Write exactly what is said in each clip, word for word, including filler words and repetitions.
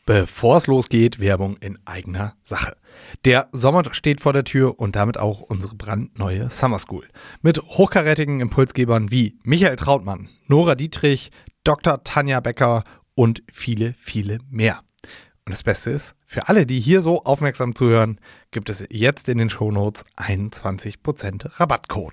Bevor es losgeht, Werbung in eigener Sache. Der Sommer steht vor der Tür und damit auch unsere brandneue Summer School. Mit hochkarätigen Impulsgebern wie Michael Trautmann, Nora Dietrich, Doktor Tanja Becker und viele, viele mehr. Und das Beste ist, für alle, die hier so aufmerksam zuhören, gibt es jetzt in den Shownotes einundzwanzig Prozent Rabattcode.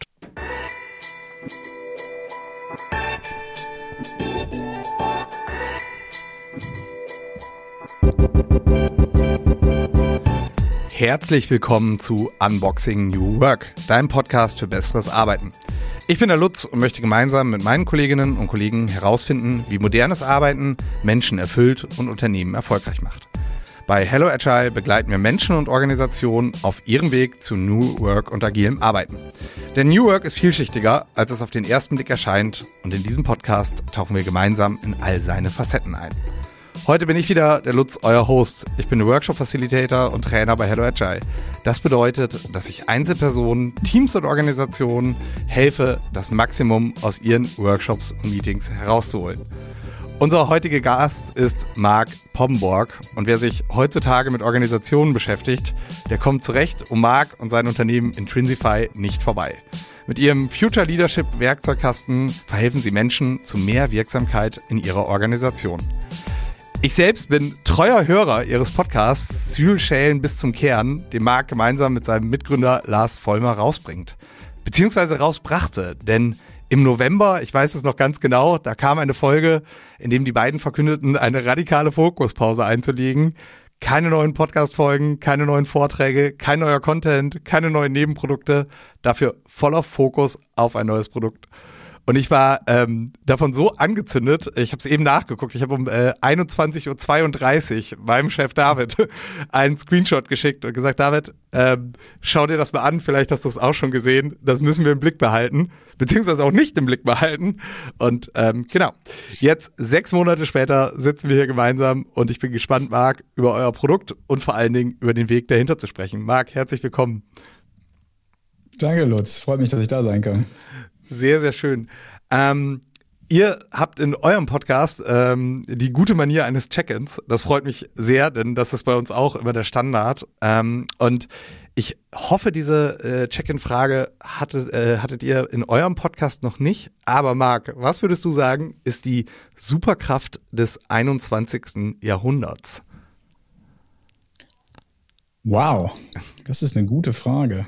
Herzlich willkommen zu Unboxing New Work, deinem Podcast für besseres Arbeiten. Ich bin der Lutz und möchte gemeinsam mit meinen Kolleginnen und Kollegen herausfinden, wie modernes Arbeiten Menschen erfüllt und Unternehmen erfolgreich macht. Bei Hello Agile begleiten wir Menschen und Organisationen auf ihrem Weg zu New Work und agilem Arbeiten. Denn New Work ist vielschichtiger, als es auf den ersten Blick erscheint, und in diesem Podcast tauchen wir gemeinsam in all seine Facetten ein. Heute bin ich wieder der Lutz, euer Host. Ich bin Workshop-Facilitator und Trainer bei Hello Agile. Das bedeutet, dass ich Einzelpersonen, Teams und Organisationen helfe, das Maximum aus ihren Workshops und Meetings herauszuholen. Unser heutiger Gast ist Marc Pomborg, und wer sich heutzutage mit Organisationen beschäftigt, der kommt zurecht um Marc und sein Unternehmen Intrinsify nicht vorbei. Mit ihrem Future Leadership Werkzeugkasten verhelfen sie Menschen zu mehr Wirksamkeit in ihrer Organisation. Ich selbst bin treuer Hörer ihres Podcasts Zwiebelschälen bis zum Kern, den Marc gemeinsam mit seinem Mitgründer Lars Vollmer rausbringt. Beziehungsweise rausbrachte, denn im November, ich weiß es noch ganz genau, da kam eine Folge, in dem die beiden verkündeten, eine radikale Fokuspause einzulegen. Keine neuen Podcast-Folgen, keine neuen Vorträge, kein neuer Content, keine neuen Nebenprodukte, dafür voller Fokus auf ein neues Produkt. Und ich war ähm, davon so angezündet, ich habe es eben nachgeguckt, ich habe um äh, einundzwanzig Uhr zweiunddreißig meinem Chef David einen Screenshot geschickt und gesagt, David, ähm, schau dir das mal an, vielleicht hast du es auch schon gesehen, das müssen wir im Blick behalten, beziehungsweise auch nicht im Blick behalten. Und ähm, genau, jetzt sechs Monate später sitzen wir hier gemeinsam und ich bin gespannt, Marc, über euer Produkt und vor allen Dingen über den Weg dahinter zu sprechen. Marc, herzlich willkommen. Danke, Lutz, freut mich, dass ich da sein kann. Sehr, sehr schön. Ähm, ihr habt in eurem Podcast ähm, die gute Manier eines Check-ins. Das freut mich sehr, denn das ist bei uns auch immer der Standard. Ähm, und ich hoffe, diese äh, Check-in-Frage hattet, äh, hattet ihr in eurem Podcast noch nicht. Aber Marc, was würdest du sagen, ist die Superkraft des einundzwanzigsten Jahrhunderts? Wow, das ist eine gute Frage.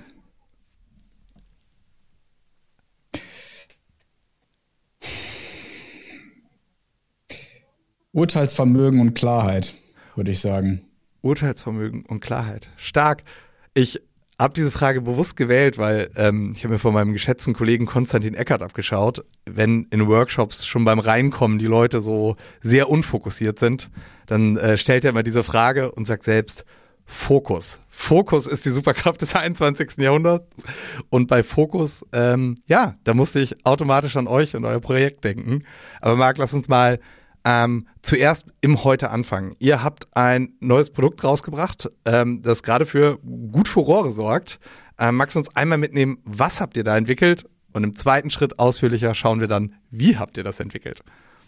Urteilsvermögen und Klarheit, würde ich sagen. Urteilsvermögen und Klarheit. Stark. Ich habe diese Frage bewusst gewählt, weil ähm, ich habe mir von meinem geschätzten Kollegen Konstantin Eckert abgeschaut, wenn in Workshops schon beim Reinkommen die Leute so sehr unfokussiert sind, dann äh, stellt er immer diese Frage und sagt selbst, Fokus. Fokus ist die Superkraft des einundzwanzigsten Jahrhunderts. Und bei Fokus, ähm, ja, da musste ich automatisch an euch und euer Projekt denken. Aber Marc, lass uns mal Ähm, zuerst im Heute anfangen. Ihr habt ein neues Produkt rausgebracht, ähm, das gerade für gut Furore sorgt. Ähm, magst du uns einmal mitnehmen, was habt ihr da entwickelt? Und im zweiten Schritt ausführlicher schauen wir dann, wie habt ihr das entwickelt?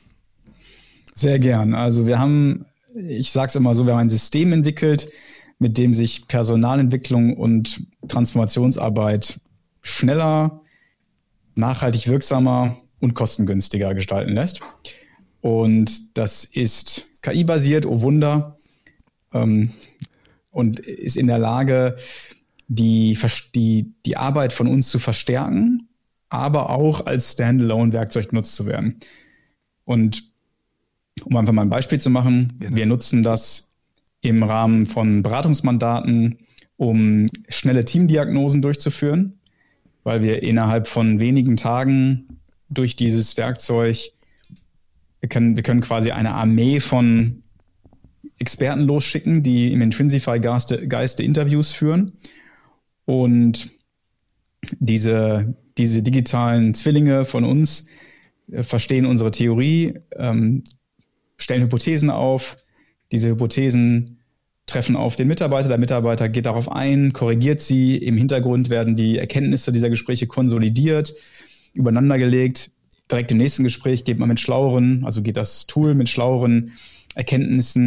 Sehr gern. Also wir haben, ich sage es immer so, wir haben ein System entwickelt, mit dem sich Personalentwicklung und Transformationsarbeit schneller, nachhaltig wirksamer und kostengünstiger gestalten lässt. Und das ist K I-basiert, oh Wunder, ähm, und ist in der Lage, die, die, die Arbeit von uns zu verstärken, aber auch als Standalone-Werkzeug genutzt zu werden. Und um einfach mal ein Beispiel zu machen, genau. Wir nutzen das im Rahmen von Beratungsmandaten, um schnelle Teamdiagnosen durchzuführen, weil wir innerhalb von wenigen Tagen durch dieses Werkzeug Wir können, wir können quasi eine Armee von Experten losschicken, die im Intrinsify-Geiste Interviews führen. Und diese, diese digitalen Zwillinge von uns äh, verstehen unsere Theorie, ähm, stellen Hypothesen auf. Diese Hypothesen treffen auf den Mitarbeiter. Der Mitarbeiter geht darauf ein, korrigiert sie. Im Hintergrund werden die Erkenntnisse dieser Gespräche konsolidiert, übereinandergelegt. Direkt im nächsten Gespräch geht man mit schlaueren, also geht das Tool mit schlaueren Erkenntnissen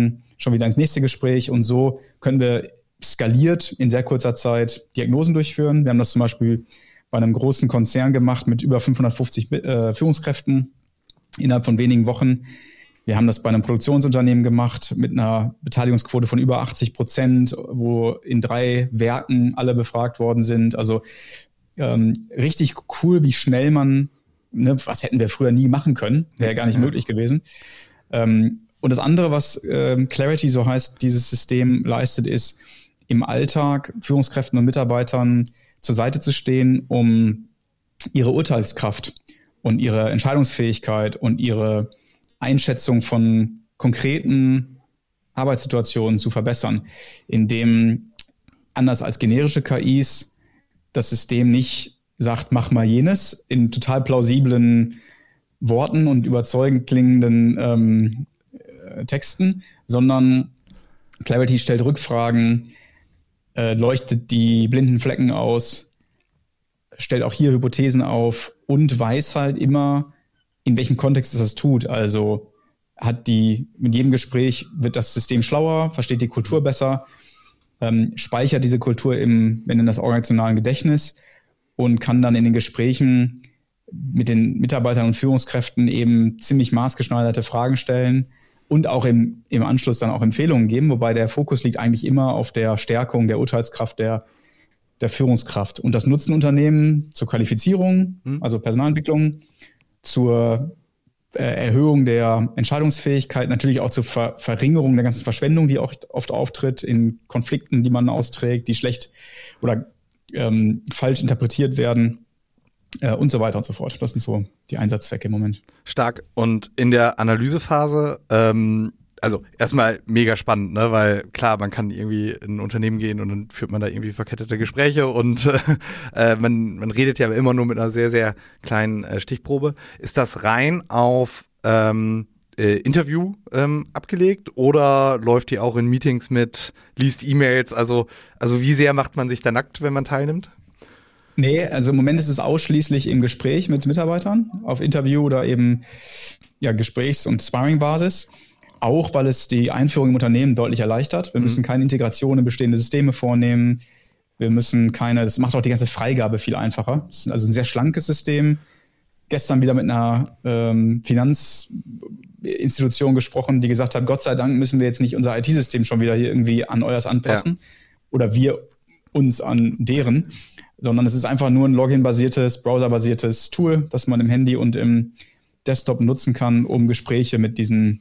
schon wieder ins nächste Gespräch. Und so können wir skaliert in sehr kurzer Zeit Diagnosen durchführen. Wir haben das zum Beispiel bei einem großen Konzern gemacht mit über fünfhundertfünfzig äh, Führungskräften innerhalb von wenigen Wochen. Wir haben das bei einem Produktionsunternehmen gemacht mit einer Beteiligungsquote von über achtzig Prozent, wo in drei Werken alle befragt worden sind. Also ähm, richtig cool, wie schnell man, ne, was hätten wir früher nie machen können, wäre gar nicht ja. möglich gewesen. Ähm, und das andere, was ähm, Clarity, so heißt dieses System, leistet, ist, im Alltag Führungskräften und Mitarbeitern zur Seite zu stehen, um ihre Urteilskraft und ihre Entscheidungsfähigkeit und ihre Einschätzung von konkreten Arbeitssituationen zu verbessern, indem anders als generische K Is das System nicht sagt, mach mal jenes, in total plausiblen Worten und überzeugend klingenden ähm, Texten, sondern Clarity stellt Rückfragen, äh, leuchtet die blinden Flecken aus, stellt auch hier Hypothesen auf und weiß halt immer, in welchem Kontext es das tut. Also hat die, mit jedem Gespräch wird das System schlauer, versteht die Kultur besser, ähm, speichert diese Kultur im, wenn in das organisationalen Gedächtnis und kann dann in den Gesprächen mit den Mitarbeitern und Führungskräften eben ziemlich maßgeschneiderte Fragen stellen und auch im, im Anschluss dann auch Empfehlungen geben, wobei der Fokus liegt eigentlich immer auf der Stärkung der Urteilskraft der, der Führungskraft. Und das nutzen Unternehmen zur Qualifizierung, mhm. also Personalentwicklung, zur äh, Erhöhung der Entscheidungsfähigkeit, natürlich auch zur Ver- Verringerung der ganzen Verschwendung, die auch oft auftritt in Konflikten, die man austrägt, die schlecht oder ähm, falsch interpretiert werden äh, und so weiter und so fort. Das sind so die Einsatzzwecke im Moment. Stark. Und in der Analysephase, ähm, also erstmal mega spannend, ne? Weil klar, man kann irgendwie in ein Unternehmen gehen und dann führt man da irgendwie verkettete Gespräche und äh, man, man redet ja immer nur mit einer sehr, sehr kleinen äh, Stichprobe. Ist das rein auf ähm, äh, Interview ähm, abgelegt oder läuft die auch in Meetings mit, liest E-Mails? Also, also wie sehr macht man sich da nackt, wenn man teilnimmt? Nee, also im Moment ist es ausschließlich im Gespräch mit Mitarbeitern auf Interview oder eben ja, Gesprächs- und Sparring-Basis. Auch, weil es die Einführung im Unternehmen deutlich erleichtert. Wir mhm. müssen keine Integration in bestehende Systeme vornehmen. Wir müssen keine, das macht auch die ganze Freigabe viel einfacher. Das ist also ein sehr schlankes System. Gestern wieder mit einer ähm, Finanzinstitution gesprochen, die gesagt hat, Gott sei Dank müssen wir jetzt nicht unser I T-System schon wieder hier irgendwie an euers anpassen. Ja. Oder wir uns an deren, sondern es ist einfach nur ein Login-basiertes, Browser-basiertes Tool, das man im Handy und im Desktop nutzen kann, um Gespräche mit diesen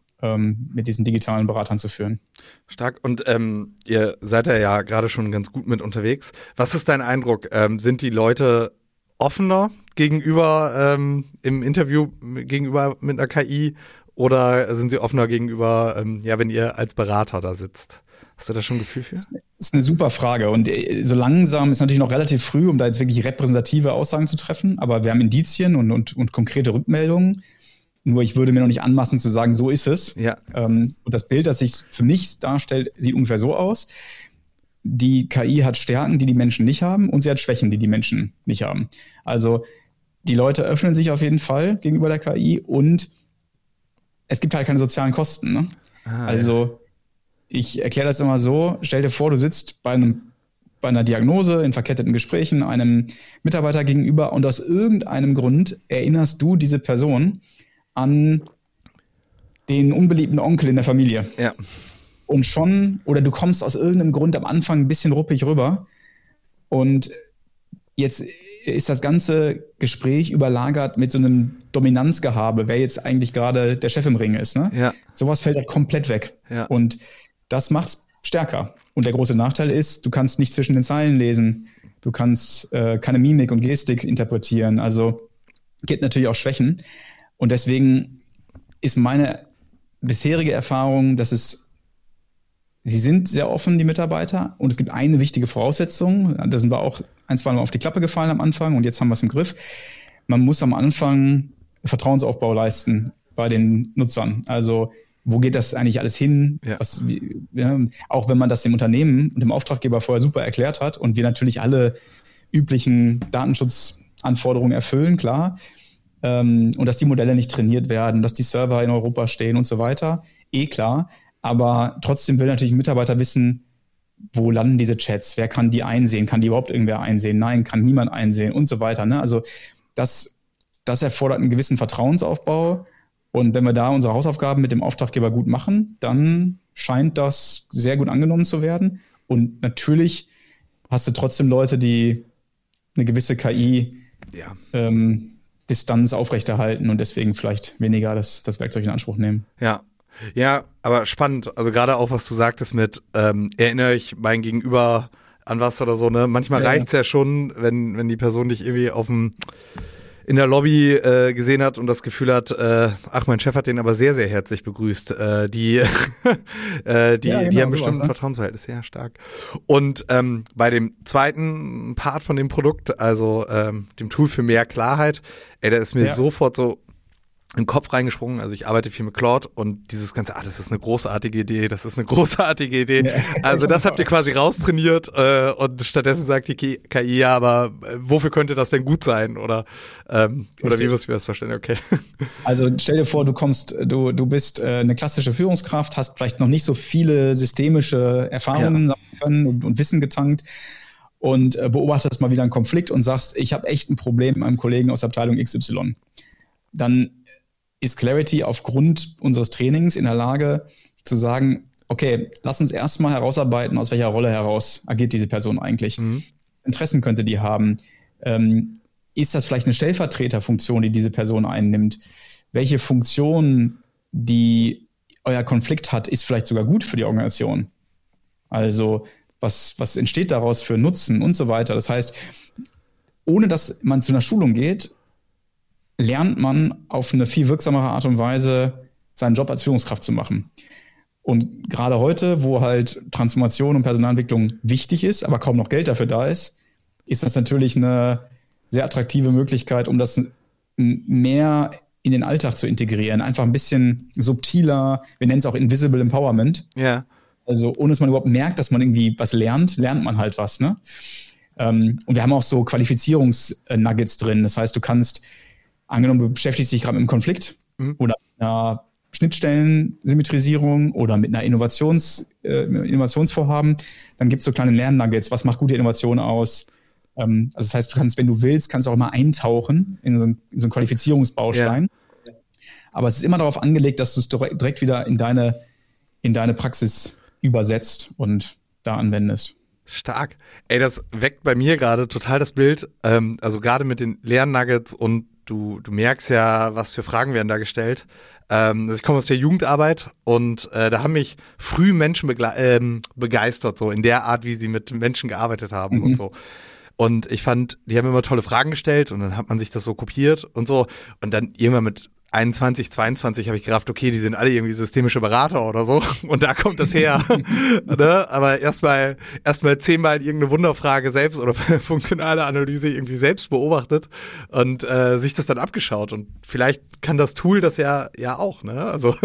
mit diesen digitalen Beratern zu führen. Stark. Und ähm, ihr seid ja, ja gerade schon ganz gut mit unterwegs. Was ist dein Eindruck? Ähm, sind die Leute offener gegenüber ähm, im Interview gegenüber mit einer K I oder sind sie offener gegenüber, ähm, ja, wenn ihr als Berater da sitzt? Hast du da schon ein Gefühl für? Das ist eine super Frage. Und so langsam ist natürlich noch relativ früh, um da jetzt wirklich repräsentative Aussagen zu treffen. Aber wir haben Indizien und, und, und konkrete Rückmeldungen. Nur ich würde mir noch nicht anmaßen zu sagen, so ist es. Ja. Ähm, und das Bild, das sich für mich darstellt, sieht ungefähr so aus. Die K I hat Stärken, die die Menschen nicht haben, und sie hat Schwächen, die die Menschen nicht haben. Also die Leute öffnen sich auf jeden Fall gegenüber der K I und es gibt halt keine sozialen Kosten. Ne? Ah, also ja. Ich erkläre das immer so, stell dir vor, du sitzt bei einem bei einer Diagnose, in verketteten Gesprächen, einem Mitarbeiter gegenüber und aus irgendeinem Grund erinnerst du diese Person an den unbeliebten Onkel in der Familie. Ja. Und schon, oder du kommst aus irgendeinem Grund am Anfang ein bisschen ruppig rüber und jetzt ist das ganze Gespräch überlagert mit so einem Dominanzgehabe, wer jetzt eigentlich gerade der Chef im Ring ist. Ne? Ja. Sowas fällt halt komplett weg. Ja. Und das macht's stärker. Und der große Nachteil ist, du kannst nicht zwischen den Zeilen lesen, du kannst äh, keine Mimik und Gestik interpretieren. Also gibt natürlich auch Schwächen. Und deswegen ist meine bisherige Erfahrung, dass es, sie sind sehr offen, die Mitarbeiter, und es gibt eine wichtige Voraussetzung, da sind wir auch ein, zwei Mal auf die Klappe gefallen am Anfang und jetzt haben wir es im Griff. Man muss am Anfang Vertrauensaufbau leisten bei den Nutzern. Also wo geht das eigentlich alles hin? Ja. Was, wie, ja, auch wenn man das dem Unternehmen und dem Auftraggeber vorher super erklärt hat und wir natürlich alle üblichen Datenschutzanforderungen erfüllen, klar, und dass die Modelle nicht trainiert werden, dass die Server in Europa stehen und so weiter, eh klar. Aber trotzdem will natürlich ein Mitarbeiter wissen, wo landen diese Chats, wer kann die einsehen, kann die überhaupt irgendwer einsehen, nein, kann niemand einsehen und so weiter. Ne? Also das, das erfordert einen gewissen Vertrauensaufbau. Und wenn wir da unsere Hausaufgaben mit dem Auftraggeber gut machen, dann scheint das sehr gut angenommen zu werden. Und natürlich hast du trotzdem Leute, die eine gewisse K I ja. ähm, Distanz aufrechterhalten und deswegen vielleicht weniger das, das Werkzeug in Anspruch nehmen. Ja. Ja, aber spannend. Also gerade auch, was du sagtest mit, ähm, erinnere ich mein Gegenüber an was oder so, ne? Manchmal ja. reicht's ja schon, wenn, wenn die Person dich irgendwie auf dem in der Lobby äh, gesehen hat und das Gefühl hat, äh, ach, mein Chef hat den aber sehr, sehr herzlich begrüßt. Äh, die äh, die, ja, genau, die haben bestimmt ein Vertrauensverhältnis, sehr stark. Und ähm, bei dem zweiten Part von dem Produkt, also ähm, dem Tool für mehr Klarheit, ey, da ist mir ja. sofort so in den Kopf reingesprungen. Also ich arbeite viel mit Claude und dieses ganze, ah, das ist eine großartige Idee, das ist eine großartige Idee. Ja. Also das habt ihr quasi raustrainiert äh, und stattdessen sagt die K I, ja, aber äh, wofür könnte das denn gut sein? Oder, ähm, oder wie müssen wir das verstehen? Okay. Also stell dir vor, du kommst, du, du bist äh, eine klassische Führungskraft, hast vielleicht noch nicht so viele systemische Erfahrungen ja. sammeln können und, und Wissen getankt und äh, beobachtest mal wieder einen Konflikt und sagst, ich habe echt ein Problem mit meinem Kollegen aus Abteilung X Y. Dann ist Clarity aufgrund unseres Trainings in der Lage zu sagen, okay, lass uns erstmal herausarbeiten, aus welcher Rolle heraus agiert diese Person eigentlich. Mhm. Interessen könnte die haben. Ähm, ist das vielleicht eine Stellvertreterfunktion, die diese Person einnimmt? Welche Funktion, die euer Konflikt hat, ist vielleicht sogar gut für die Organisation? Also was, was entsteht daraus für Nutzen und so weiter? Das heißt, ohne dass man zu einer Schulung geht, lernt man auf eine viel wirksamere Art und Weise seinen Job als Führungskraft zu machen. Und gerade heute, wo halt Transformation und Personalentwicklung wichtig ist, aber kaum noch Geld dafür da ist, ist das natürlich eine sehr attraktive Möglichkeit, um das mehr in den Alltag zu integrieren. Einfach ein bisschen subtiler, wir nennen es auch Invisible Empowerment. Ja. Also ohne dass man überhaupt merkt, dass man irgendwie was lernt, lernt man halt was. Ne? Und wir haben auch so Qualifizierungs-Nuggets drin. Das heißt, du kannst angenommen, du beschäftigst dich gerade mit einem Konflikt mhm. oder mit einer Schnittstellen-Symmetrisierung oder mit einer Innovations, äh, Innovationsvorhaben, dann gibt es so kleine Lernnuggets. Was macht gute Innovation aus? Ähm, also das heißt, du kannst, wenn du willst, kannst du auch immer eintauchen in so einen, in so einen Qualifizierungsbaustein. Ja. Aber es ist immer darauf angelegt, dass du es direkt wieder in deine, in deine Praxis übersetzt und da anwendest. Stark. Ey, das weckt bei mir gerade total das Bild, ähm, also gerade mit den Lernnuggets und Du, du merkst ja, was für Fragen werden da gestellt. Ähm, also ich komme aus der Jugendarbeit und äh, da haben mich früh Menschen begle- ähm, begeistert, so in der Art, wie sie mit Menschen gearbeitet haben mhm. und so. Und ich fand, die haben immer tolle Fragen gestellt und dann hat man sich das so kopiert und so. Und dann irgendwann mit einundzwanzig, zweiundzwanzig habe ich gerafft, okay, die sind alle irgendwie systemische Berater oder so und da kommt das her. Ne? Aber erstmal erstmal zehnmal irgendeine Wunderfrage selbst oder funktionale Analyse irgendwie selbst beobachtet und äh, sich das dann abgeschaut und vielleicht kann das Tool das ja ja auch, ne? Also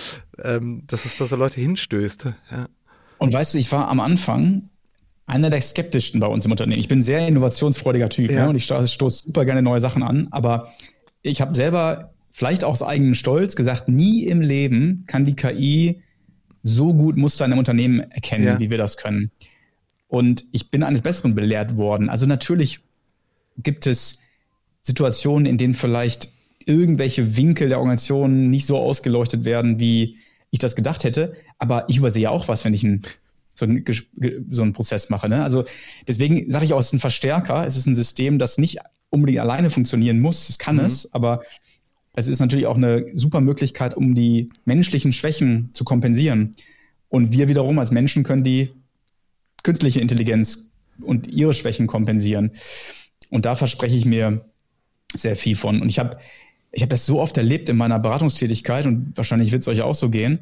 ähm, dass es da so Leute hinstößt. Ja. Und weißt du, ich war am Anfang einer der skeptischsten bei uns im Unternehmen. Ich bin ein sehr innovationsfreudiger Typ ja. ne? und ich stoße super gerne neue Sachen an, aber ich habe selber vielleicht auch aus eigenem Stolz gesagt, nie im Leben kann die K I so gut Muster in einem Unternehmen erkennen, ja. wie wir das können. Und ich bin eines Besseren belehrt worden. Also natürlich gibt es Situationen, in denen vielleicht irgendwelche Winkel der Organisation nicht so ausgeleuchtet werden, wie ich das gedacht hätte. Aber ich übersehe auch was, wenn ich einen, so, einen, so einen Prozess mache. Ne? Also deswegen sage ich auch, es ist ein Verstärker. Es ist ein System, das nicht unbedingt alleine funktionieren muss. Es kann mhm. es, aber es ist natürlich auch eine super Möglichkeit, um die menschlichen Schwächen zu kompensieren. Und wir wiederum als Menschen können die künstliche Intelligenz und ihre Schwächen kompensieren. Und da verspreche ich mir sehr viel von. Und ich habe ich hab das so oft erlebt in meiner Beratungstätigkeit und wahrscheinlich wird es euch auch so gehen.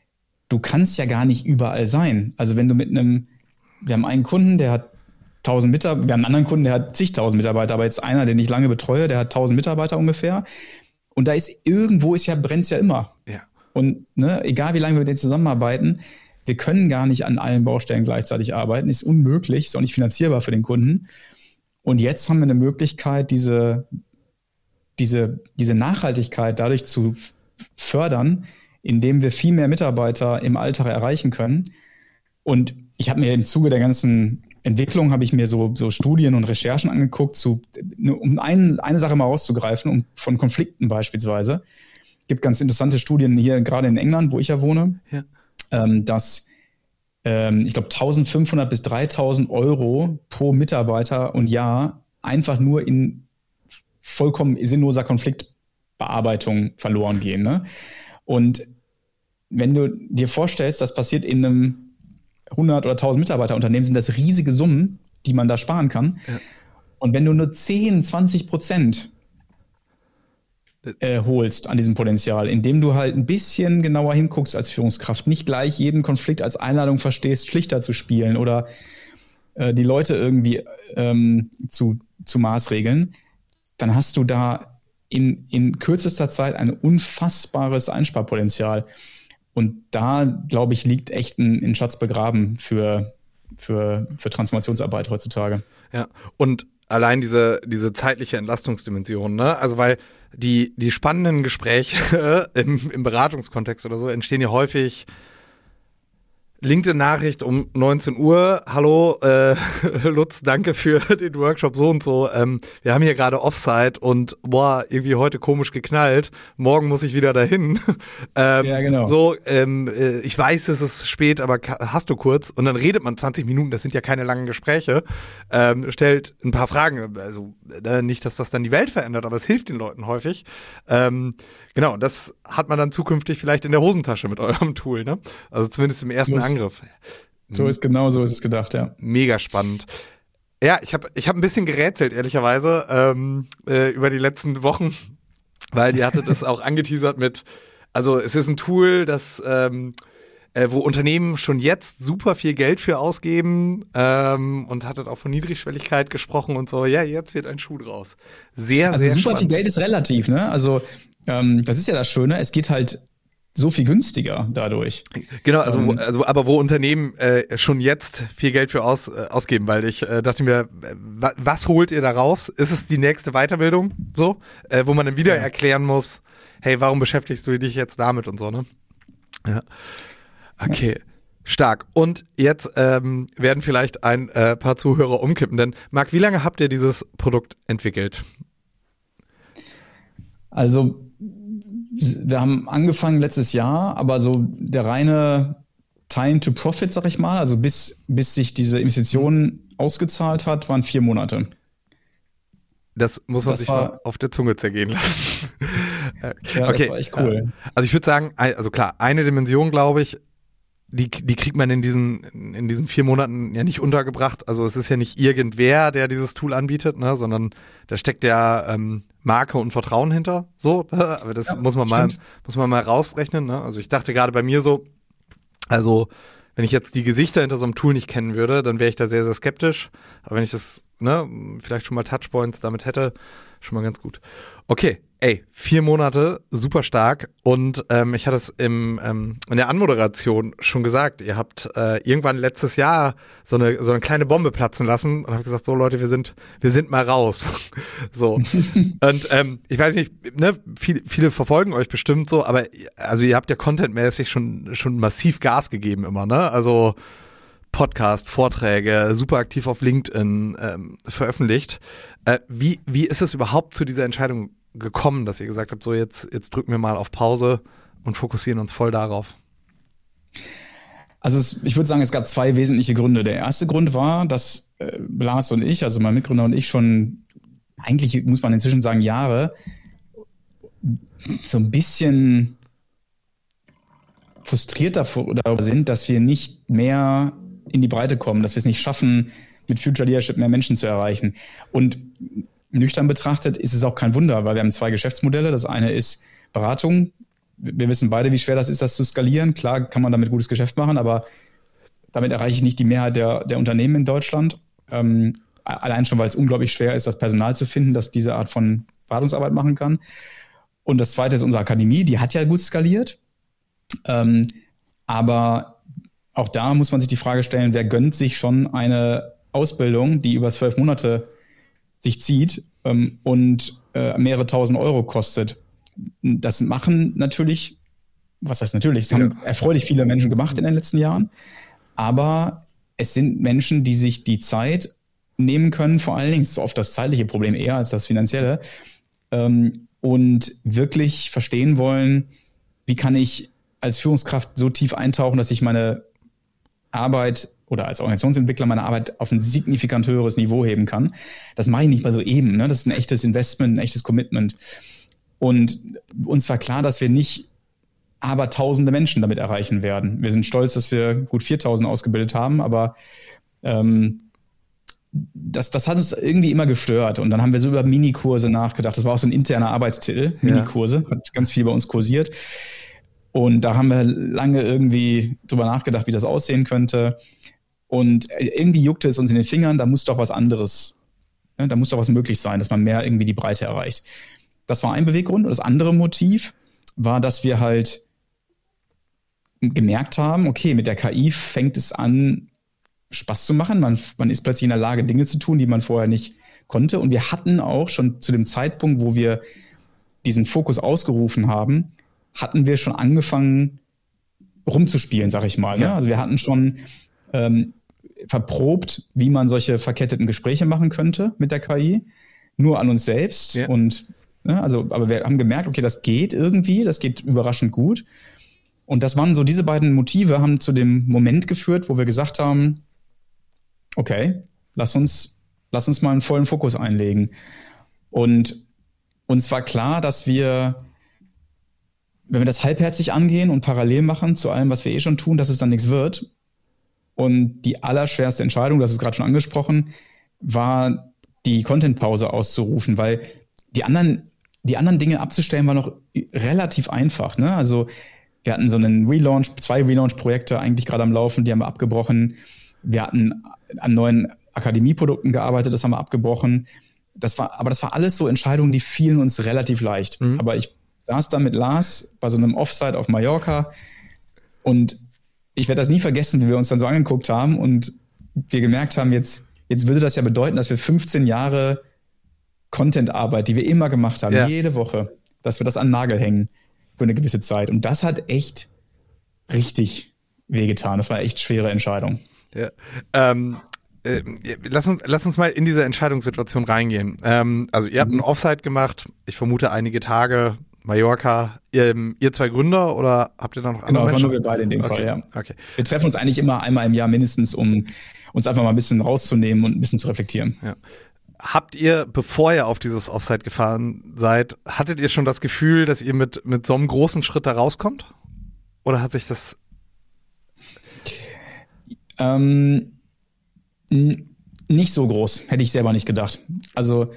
Du kannst ja gar nicht überall sein. Also wenn du mit einem, wir haben einen Kunden, der hat tausend Mitarbeiter, wir haben einen anderen Kunden, der hat zigtausend Mitarbeiter, aber jetzt einer, den ich lange betreue, der hat tausend Mitarbeiter ungefähr. Und da ist irgendwo ist ja, brennt's ja immer. Ja. Und ne, egal wie lange wir mit denen zusammenarbeiten, wir können gar nicht an allen Baustellen gleichzeitig arbeiten. Ist unmöglich, ist auch nicht finanzierbar für den Kunden. Und jetzt haben wir eine Möglichkeit, diese, diese, diese Nachhaltigkeit dadurch zu fördern, indem wir viel mehr Mitarbeiter im Alltag erreichen können. Und ich habe mir im Zuge der ganzen Entwicklung, habe ich mir so, so Studien und Recherchen angeguckt, zu, um ein, eine Sache mal rauszugreifen, um, von Konflikten beispielsweise. Es gibt ganz interessante Studien hier, gerade in England, wo ich ja wohne, ja. Ähm, dass ähm, ich glaube eintausendfünfhundert bis dreitausend Euro pro Mitarbeiter und Jahr einfach nur in vollkommen sinnloser Konfliktbearbeitung verloren gehen. Ne? Und wenn du dir vorstellst, das passiert in einem hundert oder tausend Mitarbeiterunternehmen, sind das riesige Summen, die man da sparen kann. Ja. Und wenn du nur zehn, zwanzig Prozent äh, holst an diesem Potenzial, indem du halt ein bisschen genauer hinguckst als Führungskraft, nicht gleich jeden Konflikt als Einladung verstehst, schlichter zu spielen oder äh, die Leute irgendwie ähm, zu, zu maßregeln, dann hast du da in, in kürzester Zeit ein unfassbares Einsparpotenzial. Und da, glaube ich, liegt echt ein, ein Schatz begraben für, für, für Transformationsarbeit heutzutage. Ja, und allein diese, diese zeitliche Entlastungsdimension, ne? Also weil die, die spannenden Gespräche im, im Beratungskontext oder so entstehen ja häufig LinkedIn-Nachricht um neunzehn Uhr. Hallo, äh, Lutz, danke für den Workshop so und so. Ähm, wir haben hier gerade Offsite und boah, irgendwie heute komisch geknallt. Morgen muss ich wieder dahin. ähm, ja, genau. So, ähm, äh, ich weiß, es ist spät, aber hast du kurz? Und dann redet man zwanzig Minuten, das sind ja keine langen Gespräche, ähm, stellt ein paar Fragen. Also äh, nicht, dass das dann die Welt verändert, aber es hilft den Leuten häufig. Ähm, genau, das hat man dann zukünftig vielleicht in der Hosentasche mit eurem Tool, ne? Also zumindest im ersten Angriff. So ist genau so ist es gedacht, ja. Mega spannend. Ja, ich habe ich hab ein bisschen gerätselt, ehrlicherweise, ähm, äh, über die letzten Wochen, weil ihr hattet es auch angeteasert mit, also es ist ein Tool, das ähm, äh, wo Unternehmen schon jetzt super viel Geld für ausgeben ähm, und hattet auch von Niedrigschwelligkeit gesprochen und so. Ja, jetzt wird ein Schuh draus. Sehr, also sehr super spannend. Viel Geld ist relativ, ne? Also ähm, das ist ja das Schöne, es geht halt so viel günstiger dadurch. Genau, also, ähm, also aber wo Unternehmen äh, schon jetzt viel Geld für aus, äh, ausgeben, weil ich äh, dachte mir, äh, was holt ihr da raus? Ist es die nächste Weiterbildung so, äh, wo man dann wieder ja. erklären muss, hey, warum beschäftigst du dich jetzt damit und so, ne? Ja. Okay, ja. Stark. Und jetzt ähm, werden vielleicht ein äh, paar Zuhörer umkippen, denn Marc, wie lange habt ihr dieses Produkt entwickelt? Also wir haben angefangen letztes Jahr, aber so der reine Time to Profit, sag ich mal, also bis, bis sich diese Investition ausgezahlt hat, waren vier Monate. Das muss man das sich war, mal auf der Zunge zergehen lassen. Ja, okay. Das war echt cool. Also ich würde sagen, also klar, eine Dimension, glaube ich, die, die kriegt man in diesen, in diesen vier Monaten ja nicht untergebracht. Also es ist ja nicht irgendwer, der dieses Tool anbietet, ne, sondern da steckt ja ähm, Marke und Vertrauen hinter, so, aber das ja, muss man stimmt. mal, muss man mal rausrechnen, ne? Also ich dachte gerade bei mir so, also wenn ich jetzt die Gesichter hinter so einem Tool nicht kennen würde, dann wäre ich da sehr, sehr skeptisch. Aber wenn ich das, ne, vielleicht schon mal Touchpoints damit hätte, schon mal ganz gut. Okay, ey, vier Monate, super stark. Und ähm, ich hatte es im, ähm, in der Anmoderation schon gesagt, ihr habt äh, irgendwann letztes Jahr so eine, so eine kleine Bombe platzen lassen und habt gesagt, so Leute, wir sind, wir sind mal raus. So. Und ähm, ich weiß nicht, ne, viele, viele verfolgen euch bestimmt so, aber also ihr habt ja contentmäßig schon, schon massiv Gas gegeben immer, ne? Also Podcast, Vorträge, super aktiv auf LinkedIn ähm, veröffentlicht. Äh, wie, wie ist es überhaupt zu dieser Entscheidung gekommen, dass ihr gesagt habt, so jetzt, jetzt drücken wir mal auf Pause und fokussieren uns voll darauf? Also es, ich würde sagen, es gab zwei wesentliche Gründe. Der erste Grund war, dass äh, Lars und ich, also mein Mitgründer und ich schon, eigentlich muss man inzwischen sagen, Jahre, so ein bisschen frustriert darüber sind, dass wir nicht mehr in die Breite kommen, dass wir es nicht schaffen, mit Future Leadership mehr Menschen zu erreichen. Und nüchtern betrachtet ist es auch kein Wunder, weil wir haben zwei Geschäftsmodelle. Das eine ist Beratung. Wir wissen beide, wie schwer das ist, das zu skalieren. Klar kann man damit gutes Geschäft machen, aber damit erreiche ich nicht die Mehrheit der, der Unternehmen in Deutschland. Ähm, allein schon, weil es unglaublich schwer ist, das Personal zu finden, das diese Art von Beratungsarbeit machen kann. Und das zweite ist unsere Akademie. Die hat ja gut skaliert. Ähm, aber auch da muss man sich die Frage stellen, wer gönnt sich schon eine Ausbildung, die über zwölf Monate sich zieht ähm, und äh, mehrere tausend Euro kostet. Das machen natürlich was heißt natürlich, es ja. haben erfreulich viele Menschen gemacht in den letzten Jahren, aber es sind Menschen, die sich die Zeit nehmen können, vor allen Dingen, ist oft das zeitliche Problem eher als das finanzielle, ähm, und wirklich verstehen wollen, wie kann ich als Führungskraft so tief eintauchen, dass ich meine Arbeit oder als Organisationsentwickler meine Arbeit auf ein signifikant höheres Niveau heben kann. Das mache ich nicht mal so eben. Ne? Das ist ein echtes Investment, ein echtes Commitment. Und uns war klar, dass wir nicht aber tausende Menschen damit erreichen werden. Wir sind stolz, dass wir gut viertausend ausgebildet haben, aber ähm, das, das hat uns irgendwie immer gestört. Und dann haben wir so über Minikurse nachgedacht. Das war auch so ein interner Arbeitstitel, Minikurse, ja. Hat ganz viel bei uns kursiert. Und da haben wir lange irgendwie drüber nachgedacht, wie das aussehen könnte. Und irgendwie juckte es uns in den Fingern, da muss doch was anderes, ne, da muss doch was möglich sein, dass man mehr irgendwie die Breite erreicht. Das war ein Beweggrund. Und das andere Motiv war, dass wir halt gemerkt haben, okay, mit der K I fängt es an, Spaß zu machen. Man, man ist plötzlich in der Lage, Dinge zu tun, die man vorher nicht konnte. Und wir hatten auch schon zu dem Zeitpunkt, wo wir diesen Fokus ausgerufen haben, hatten wir schon angefangen rumzuspielen, sag ich mal. Ne? Also wir hatten schon ähm, verprobt, wie man solche verketteten Gespräche machen könnte mit der K I, nur an uns selbst. Ja. Und ne, also, aber wir haben gemerkt, okay, das geht irgendwie, das geht überraschend gut. Und das waren so, diese beiden Motive haben zu dem Moment geführt, wo wir gesagt haben, okay, lass uns, lass uns mal einen vollen Fokus einlegen. Und uns war klar, dass wir, wenn wir das halbherzig angehen und parallel machen zu allem, was wir eh schon tun, dass es dann nichts wird. Und die allerschwerste Entscheidung, das ist gerade schon angesprochen, war die Content-Pause auszurufen, weil die anderen, die anderen Dinge abzustellen war noch relativ einfach. Ne? Also wir hatten so einen Relaunch, zwei Relaunch-Projekte eigentlich gerade am Laufen, die haben wir abgebrochen. Wir hatten an neuen Akademieprodukten gearbeitet, das haben wir abgebrochen. Das war, aber das war alles so Entscheidungen, die fielen uns relativ leicht. Mhm. Aber ich saß da mit Lars bei so einem Offsite auf Mallorca und ich werde das nie vergessen, wie wir uns dann so angeguckt haben und wir gemerkt haben, jetzt, jetzt würde das ja bedeuten, dass wir fünfzehn Jahre Content-Arbeit, die wir immer gemacht haben, ja. jede Woche, dass wir das an den Nagel hängen für eine gewisse Zeit. Und das hat echt richtig wehgetan. Das war eine echt schwere Entscheidung. Ja. Ähm, äh, lass uns, lass uns mal in diese Entscheidungssituation reingehen. Ähm, also ihr habt mhm. einen Offsite gemacht, ich vermute einige Tage, Mallorca. Ihr, ihr zwei Gründer oder habt ihr da noch andere Genau, Menschen? Genau, nur wir beide in dem okay. Fall, ja. Okay. Wir treffen uns eigentlich immer einmal im Jahr mindestens, um uns einfach mal ein bisschen rauszunehmen und ein bisschen zu reflektieren. Ja. Habt ihr, bevor ihr auf dieses Offsite gefahren seid, hattet ihr schon das Gefühl, dass ihr mit, mit so einem großen Schritt da rauskommt? Oder hat sich das... Ähm, n- nicht so groß, hätte ich selber nicht gedacht. Also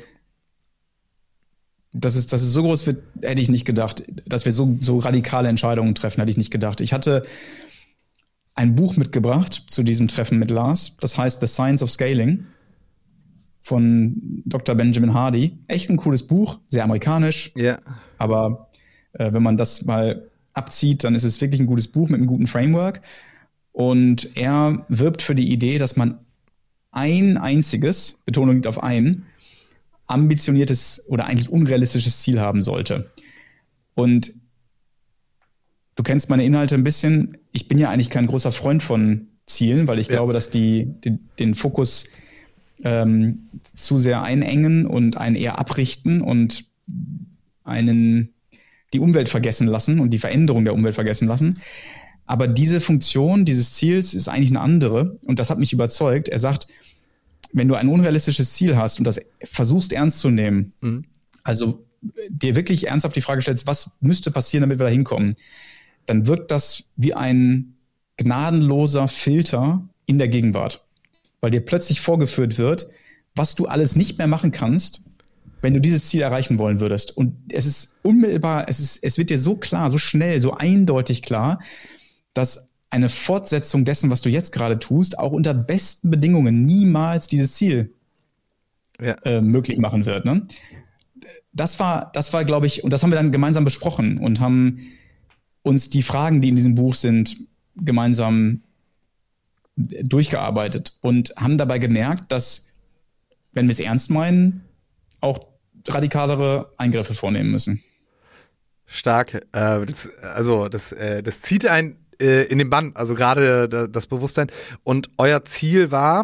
dass es, dass es so groß wird, hätte ich nicht gedacht. Dass wir so, so radikale Entscheidungen treffen, hätte ich nicht gedacht. Ich hatte ein Buch mitgebracht zu diesem Treffen mit Lars. Das heißt The Science of Scaling von Doktor Benjamin Hardy. Echt ein cooles Buch, sehr amerikanisch. Ja. Yeah. Aber äh, wenn man das mal abzieht, dann ist es wirklich ein gutes Buch mit einem guten Framework. Und er wirbt für die Idee, dass man ein einziges, Betonung liegt auf ein, ambitioniertes oder eigentlich unrealistisches Ziel haben sollte. Und du kennst meine Inhalte ein bisschen. Ich bin ja eigentlich kein großer Freund von Zielen, weil ich ja. glaube, dass die, die den Fokus ähm, zu sehr einengen und einen eher abrichten und einen die Umwelt vergessen lassen und die Veränderung der Umwelt vergessen lassen. Aber diese Funktion dieses Ziels ist eigentlich eine andere. Und das hat mich überzeugt. Er sagt, wenn du ein unrealistisches Ziel hast und das versuchst ernst zu nehmen, mhm. also dir wirklich ernsthaft die Frage stellst, was müsste passieren, damit wir da hinkommen, dann wirkt das wie ein gnadenloser Filter in der Gegenwart. Weil dir plötzlich vorgeführt wird, was du alles nicht mehr machen kannst, wenn du dieses Ziel erreichen wollen würdest. Und es ist unmittelbar, es ist, es wird dir so klar, so schnell, so eindeutig klar, dass eine Fortsetzung dessen, was du jetzt gerade tust, auch unter besten Bedingungen niemals dieses Ziel ja. äh, möglich machen wird. Ne? Das war, das war, glaube ich, und das haben wir dann gemeinsam besprochen und haben uns die Fragen, die in diesem Buch sind, gemeinsam durchgearbeitet und haben dabei gemerkt, dass, wenn wir es ernst meinen, auch radikalere Eingriffe vornehmen müssen. Stark. Äh, das, also das, äh, das zieht einen äh, in den Bann, also gerade das, das Bewusstsein. Und euer Ziel war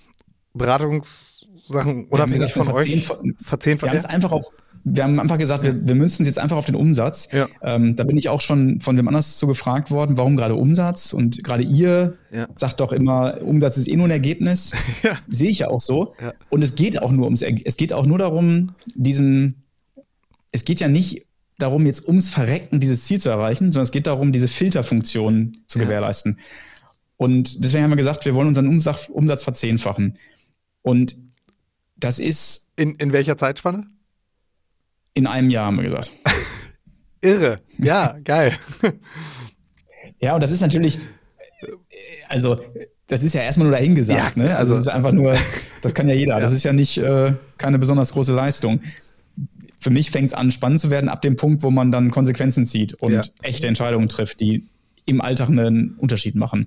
Beratungssachen unabhängig von euch verzehnfachen? Wir haben es einfach auf Wir haben einfach gesagt, wir, wir münzen es jetzt einfach auf den Umsatz. Ja. Ähm, da bin ich auch schon von wem anders so gefragt worden, warum gerade Umsatz? Und gerade ihr ja. sagt doch immer, Umsatz ist eh nur ein Ergebnis. Ja. Sehe ich ja auch so. Ja. Und es geht auch nur ums, es geht auch nur darum, diesen, es geht ja nicht darum, jetzt ums Verrecken dieses Ziel zu erreichen, sondern es geht darum, diese Filterfunktion zu ja. gewährleisten. Und deswegen haben wir gesagt, wir wollen unseren Umsatz, Umsatz verzehnfachen. Und das ist... In, in welcher Zeitspanne? In einem Jahr, haben wir gesagt. Irre. Ja, geil. Ja, und das ist natürlich, also, das ist ja erstmal nur dahingesagt, ja, ne? Also, das ist einfach nur, das kann ja jeder. Ja. Das ist ja nicht äh, keine besonders große Leistung. Für mich fängt es an, spannend zu werden ab dem Punkt, wo man dann Konsequenzen zieht und ja. echte Entscheidungen trifft, die im Alltag einen Unterschied machen.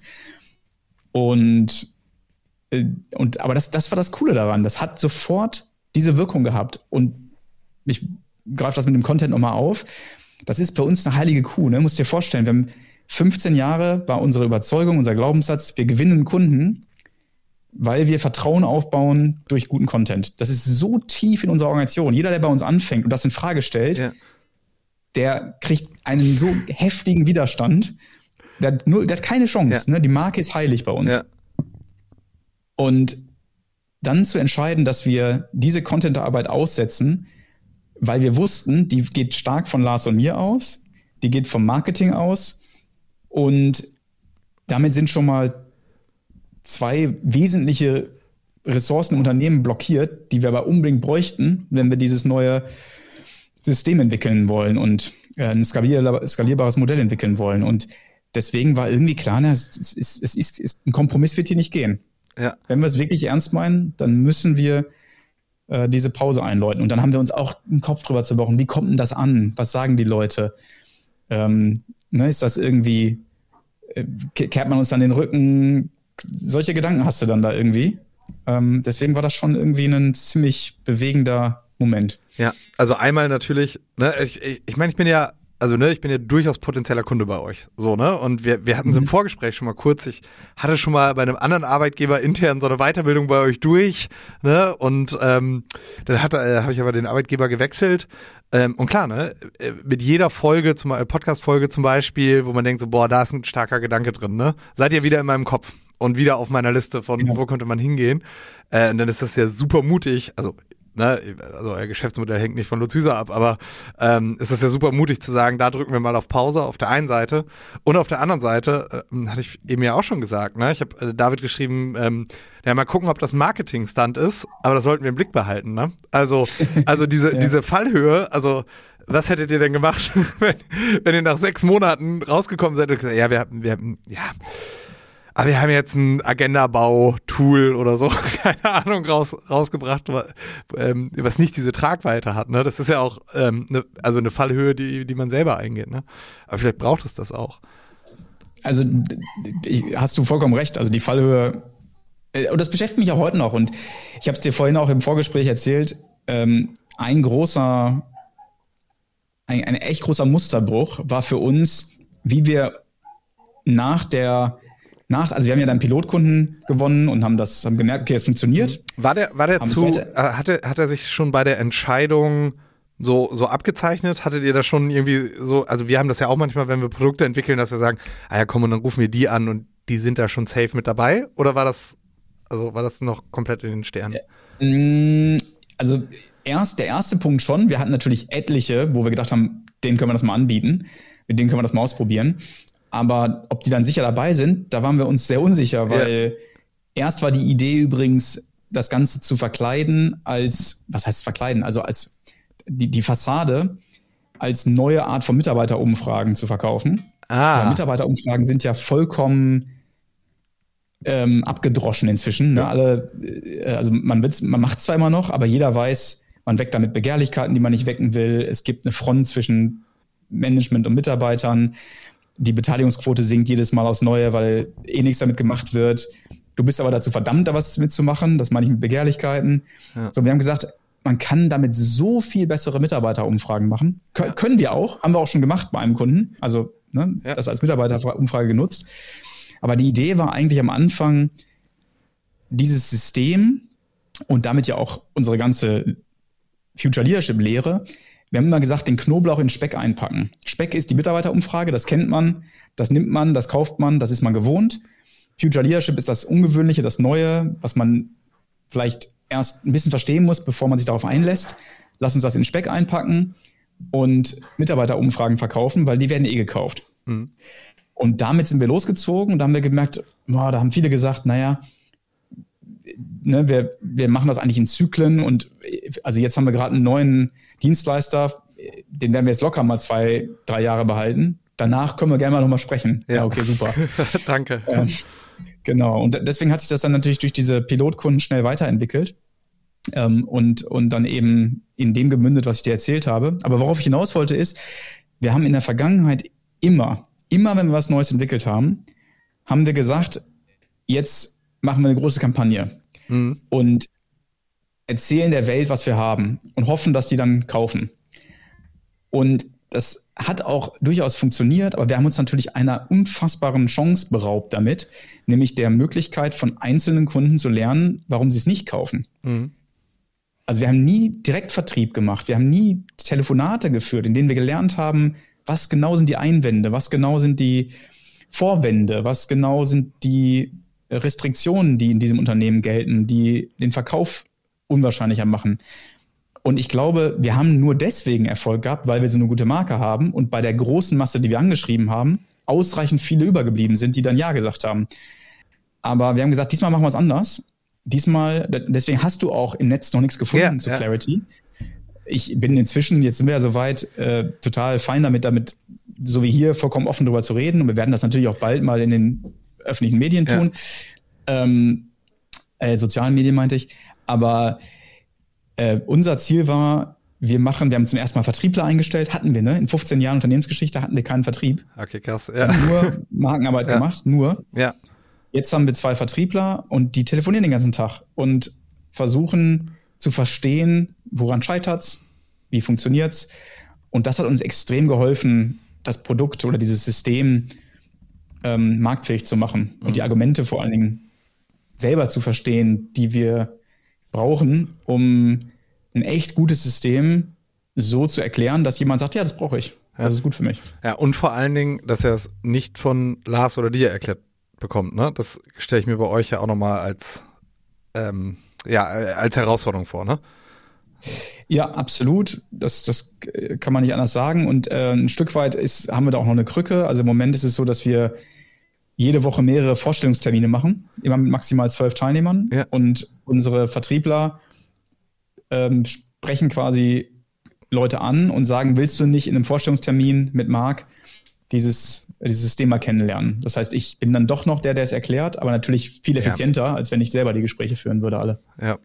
Und, äh, und aber das, das war das Coole daran. Das hat sofort diese Wirkung gehabt. Und ich greife das mit dem Content nochmal auf. Das ist bei uns eine heilige Kuh. Ne? Du musst dir vorstellen, wir haben fünfzehn Jahre, war unsere Überzeugung, unser Glaubenssatz, wir gewinnen Kunden, weil wir Vertrauen aufbauen durch guten Content. Das ist so tief in unserer Organisation. Jeder, der bei uns anfängt und das in Frage stellt, ja. der kriegt einen so heftigen Widerstand. Der hat, nur, der hat keine Chance. Ja. Ne? Die Marke ist heilig bei uns. Ja. Und dann zu entscheiden, dass wir diese Content-Arbeit aussetzen, weil wir wussten, die geht stark von Lars und mir aus, die geht vom Marketing aus und damit sind schon mal zwei wesentliche Ressourcen im Unternehmen blockiert, die wir aber unbedingt bräuchten, wenn wir dieses neue System entwickeln wollen und ein skalierbares Modell entwickeln wollen. Und deswegen war irgendwie klar, na, es ist, es ist, es ist ein Kompromiss wird hier nicht gehen. Ja. Wenn wir es wirklich ernst meinen, dann müssen wir äh, diese Pause einläuten. Und dann haben wir uns auch einen Kopf drüber zerbrochen. Wie kommt denn das an? Was sagen die Leute? Ähm, ne, ist das irgendwie, äh, kehrt man uns dann den Rücken? Solche Gedanken hast du dann da irgendwie. Ähm, deswegen war das schon irgendwie ein ziemlich bewegender Moment. Ja, also einmal natürlich, ne, ich, ich, ich meine, ich bin ja, also ne, ich bin ja durchaus potenzieller Kunde bei euch, so, ne, und wir, wir hatten es mhm. im Vorgespräch schon mal kurz, ich hatte schon mal bei einem anderen Arbeitgeber intern so eine Weiterbildung bei euch durch, ne, und ähm, dann hat, äh, habe ich aber den Arbeitgeber gewechselt, ähm, und klar, ne, mit jeder Folge, zum Podcast-Folge zum Beispiel, wo man denkt so, boah, da ist ein starker Gedanke drin, ne, seid ihr wieder in meinem Kopf und wieder auf meiner Liste von, genau. wo könnte man hingehen, äh, und dann ist das ja super mutig, also Ne, also euer Geschäftsmodell hängt nicht von Lutz Hüser ab, aber ähm, ist das ja super mutig zu sagen, da drücken wir mal auf Pause auf der einen Seite und auf der anderen Seite, äh, hatte ich eben ja auch schon gesagt, ne, ich habe äh, David geschrieben, ähm, ja, mal gucken, ob das Marketing-Stunt ist, aber das sollten wir im Blick behalten, ne? Also, also diese, ja. diese Fallhöhe, also was hättet ihr denn gemacht, wenn, wenn ihr nach sechs Monaten rausgekommen seid und gesagt, ja, wir haben, wir haben, ja, aber wir haben jetzt ein Agenda-Bau-Tool oder so, keine Ahnung, raus, rausgebracht, was, ähm, was nicht diese Tragweite hat. Ne? Das ist ja auch ähm, ne, also eine Fallhöhe, die, die man selber eingeht. Ne? Aber vielleicht braucht es das auch. Also hast du vollkommen recht. Also die Fallhöhe, äh, und das beschäftigt mich auch heute noch. Und ich habe es dir vorhin auch im Vorgespräch erzählt, ähm, ein großer, ein, ein echt großer Musterbruch war für uns, wie wir nach der Nach, also wir haben ja dann Pilotkunden gewonnen und haben das, haben gemerkt, okay, es funktioniert. War der, war der zu, äh, hatte, hat er sich schon bei der Entscheidung so, so abgezeichnet? Hattet ihr das schon irgendwie so, also wir haben das ja auch manchmal, wenn wir Produkte entwickeln, dass wir sagen, ah ja, komm, und dann rufen wir die an und die sind da schon safe mit dabei? Oder war das, also war das noch komplett in den Sternen? Also erst, der erste Punkt schon. Wir hatten natürlich etliche, wo wir gedacht haben, denen können wir das mal anbieten. Mit denen können wir das mal ausprobieren. Aber ob die dann sicher dabei sind, da waren wir uns sehr unsicher, weil ja. erst war die Idee übrigens, das Ganze zu verkleiden als, was heißt verkleiden? Also als die, die Fassade als neue Art von Mitarbeiterumfragen zu verkaufen. Ah. Weil Mitarbeiterumfragen sind ja vollkommen ähm, abgedroschen inzwischen. Ne? Alle, äh, also man, wird's, man macht es zwar immer noch, aber jeder weiß, man weckt damit Begehrlichkeiten, die man nicht wecken will. Es gibt eine Front zwischen Management und Mitarbeitern. Die Beteiligungsquote sinkt jedes Mal aufs Neue, weil eh nichts damit gemacht wird. Du bist aber dazu verdammt, da was mitzumachen. Das meine ich mit Begehrlichkeiten. Ja. So, wir haben gesagt, man kann damit so viel bessere Mitarbeiterumfragen machen. Kön- können wir auch, haben wir auch schon gemacht bei einem Kunden. Also ne, ja. das als Mitarbeiterumfrage genutzt. Aber die Idee war eigentlich am Anfang, dieses System und damit ja auch unsere ganze Future Leadership Lehre. Wir haben immer gesagt, den Knoblauch in Speck einpacken. Speck ist die Mitarbeiterumfrage, das kennt man, das nimmt man, das kauft man, das ist man gewohnt. Future Leadership ist das Ungewöhnliche, das Neue, was man vielleicht erst ein bisschen verstehen muss, bevor man sich darauf einlässt. Lass uns das in Speck einpacken und Mitarbeiterumfragen verkaufen, weil die werden eh gekauft. Mhm. Und damit sind wir losgezogen und da haben wir gemerkt, boah, da haben viele gesagt, naja, ne, wir, wir machen das eigentlich in Zyklen und also jetzt haben wir gerade einen neuen Dienstleister, den werden wir jetzt locker mal zwei, drei Jahre behalten. Danach können wir gerne mal nochmal sprechen. Ja, ja okay, super. Danke. Ähm, genau, und deswegen hat sich das dann natürlich durch diese Pilotkunden schnell weiterentwickelt ähm, und, und dann eben in dem gemündet, was ich dir erzählt habe. Aber worauf ich hinaus wollte ist, wir haben in der Vergangenheit immer, immer wenn wir was Neues entwickelt haben, haben wir gesagt, jetzt machen wir eine große Kampagne mhm. und erzählen der Welt, was wir haben und hoffen, dass die dann kaufen. Und das hat auch durchaus funktioniert, aber wir haben uns natürlich einer unfassbaren Chance beraubt damit, nämlich der Möglichkeit von einzelnen Kunden zu lernen, warum sie es nicht kaufen. Mhm. Also wir haben nie Direktvertrieb gemacht, wir haben nie Telefonate geführt, in denen wir gelernt haben, was genau sind die Einwände, was genau sind die Vorwände, was genau sind die Restriktionen, die in diesem Unternehmen gelten, die den Verkauf unwahrscheinlicher machen. Und ich glaube, wir haben nur deswegen Erfolg gehabt, weil wir so eine gute Marke haben und bei der großen Masse, die wir angeschrieben haben, ausreichend viele übergeblieben sind, die dann Ja gesagt haben. Aber wir haben gesagt, diesmal machen wir es anders. Diesmal, deswegen hast du auch im Netz noch nichts gefunden ja, zu ja. Clarity. Ich bin inzwischen, jetzt sind wir ja soweit, äh, total fein damit, damit, so wie hier, vollkommen offen drüber zu reden. Und wir werden das natürlich auch bald mal in den öffentlichen Medien tun. Ja. Ähm, äh, sozialen Medien meinte ich. Aber äh, unser Ziel war, wir machen, wir haben zum ersten Mal Vertriebler eingestellt, hatten wir, ne? In fünfzehn Jahren Unternehmensgeschichte hatten wir keinen Vertrieb. Okay, krass. Ja. Nur Markenarbeit ja. gemacht, nur. Ja. Jetzt haben wir zwei Vertriebler und die telefonieren den ganzen Tag und versuchen zu verstehen, woran scheitert's, wie funktioniert's. Und das hat uns extrem geholfen, das Produkt oder dieses System ähm, marktfähig zu machen und mhm. die Argumente vor allen Dingen selber zu verstehen, die wir brauchen, um ein echt gutes System so zu erklären, dass jemand sagt, ja, das brauche ich. Ja. Das ist gut für mich. Ja, und vor allen Dingen, dass er es nicht von Lars oder dir erklärt bekommt, ne? Das stelle ich mir bei euch ja auch nochmal als, ähm, ja, als Herausforderung vor, ne? Ja, absolut. Das, das kann man nicht anders sagen. Und äh, ein Stück weit ist, haben wir da auch noch eine Krücke. Also im Moment ist es so, dass wir jede Woche mehrere Vorstellungstermine machen, immer mit maximal zwölf Teilnehmern. Ja. Und unsere Vertriebler ähm, sprechen quasi Leute an und sagen, willst du nicht in einem Vorstellungstermin mit Marc dieses, dieses System mal kennenlernen? Das heißt, ich bin dann doch noch der, der es erklärt, aber natürlich viel effizienter, ja. als wenn ich selber die Gespräche führen würde, alle. Ja,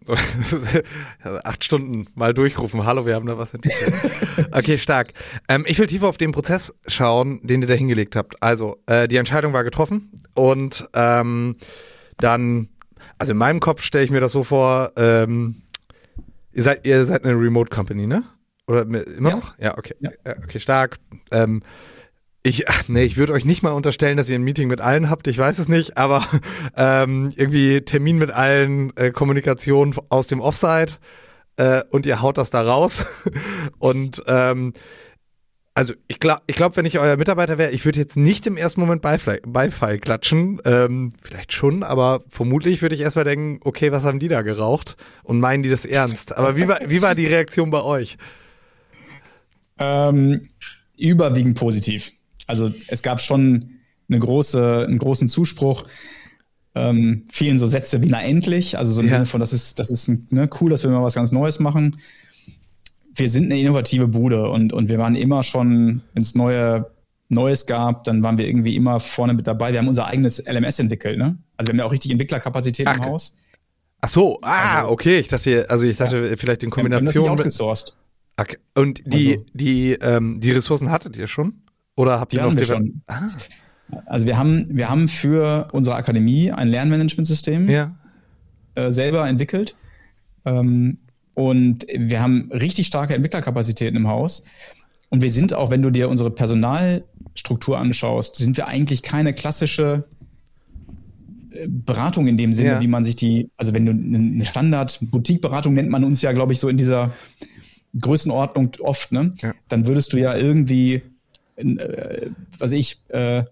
acht Stunden mal durchrufen. Hallo, wir haben da was entwickelt. Okay, stark. Ähm, ich will tiefer auf den Prozess schauen, den ihr da hingelegt habt. Also, äh, die Entscheidung war getroffen und ähm, dann, also in meinem Kopf stelle ich mir das so vor, ähm, ihr seid, ihr seid eine Remote Company, ne? Oder immer ja. noch? Ja, okay. Ja. Okay, stark. Ähm, Ich, nee, ich würde euch nicht mal unterstellen, dass ihr ein Meeting mit allen habt, ich weiß es nicht, aber ähm, irgendwie Termin mit allen, äh, Kommunikation aus dem Offsite äh, und ihr haut das da raus. Und ähm, also ich glaube, ich glaub, wenn ich euer Mitarbeiter wäre, ich würde jetzt nicht im ersten Moment Beifall, Beifall klatschen, ähm, vielleicht schon, aber vermutlich würde ich erstmal denken, okay, was haben die da geraucht und meinen die das ernst? Aber wie war, wie war die Reaktion bei euch? Ähm, überwiegend positiv. Also es gab schon eine große, einen großen Zuspruch, ähm, vielen so Sätze wie na endlich, also so im ja. Sinne von, das ist, das ist ne, cool, dass wir mal was ganz Neues machen. Wir sind eine innovative Bude und, und wir waren immer schon, wenn es neue, Neues gab, dann waren wir irgendwie immer vorne mit dabei. Wir haben unser eigenes L M S entwickelt, ne? Also wir haben ja auch richtig Entwicklerkapazität im Haus. Ach so, ah, also, okay, ich dachte, also ich dachte ja. vielleicht in Kombination. Wir haben das nicht outgesourced. Okay. Und die, also, die, ähm, die Ressourcen hattet ihr schon? Oder habt die ihr noch wir schon? Ah. Also wir haben, wir haben für unsere Akademie ein Lernmanagementsystem ja. äh, selber entwickelt. Ähm, Und wir haben richtig starke Entwicklerkapazitäten im Haus. Und wir sind auch, wenn du dir unsere Personalstruktur anschaust, sind wir eigentlich keine klassische Beratung in dem Sinne, ja. wie man sich die, also wenn du eine Standard-Boutique-Beratung nennt man uns ja, glaube ich, so in dieser Größenordnung oft, ne? Ja. Dann würdest du ja irgendwie, äh, was ich, äh,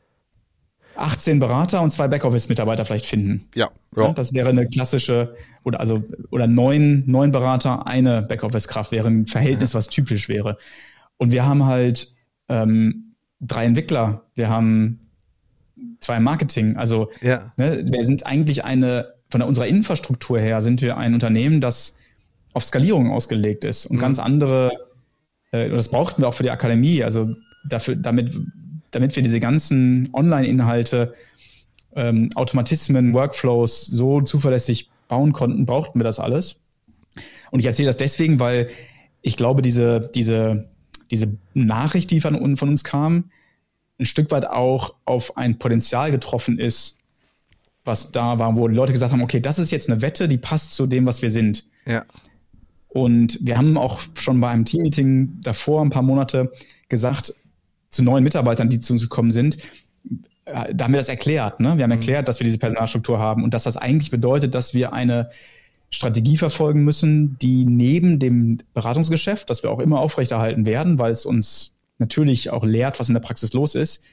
achtzehn Berater und zwei Backoffice-Mitarbeiter vielleicht finden. Ja. ja. ja. Das wäre eine klassische, oder also oder neun, neun Berater, eine Backoffice-Kraft wäre ein Verhältnis, ja. was typisch wäre. Und wir haben halt ähm, drei Entwickler, wir haben zwei im Marketing. Also ja. ne, wir sind eigentlich eine, von unserer Infrastruktur her sind wir ein Unternehmen, das auf Skalierung ausgelegt ist und mhm. ganz andere, äh, das brauchten wir auch für die Akademie, also dafür, damit, damit wir diese ganzen Online-Inhalte, ähm, Automatismen, Workflows so zuverlässig bauen konnten, brauchten wir das alles. Und ich erzähle das deswegen, weil ich glaube, diese, diese, diese Nachricht, die von, von uns kam, ein Stück weit auch auf ein Potenzial getroffen ist, was da war, wo die Leute gesagt haben, okay, das ist jetzt eine Wette, die passt zu dem, was wir sind. Ja. Und wir haben auch schon bei einem Team-Meeting davor, ein paar Monate, gesagt, zu neuen Mitarbeitern, die zu uns gekommen sind, da haben wir das erklärt. Ne? Wir haben erklärt, dass wir diese Personalstruktur haben und dass das eigentlich bedeutet, dass wir eine Strategie verfolgen müssen, die neben dem Beratungsgeschäft, das wir auch immer aufrechterhalten werden, weil es uns natürlich auch lehrt, was in der Praxis los ist,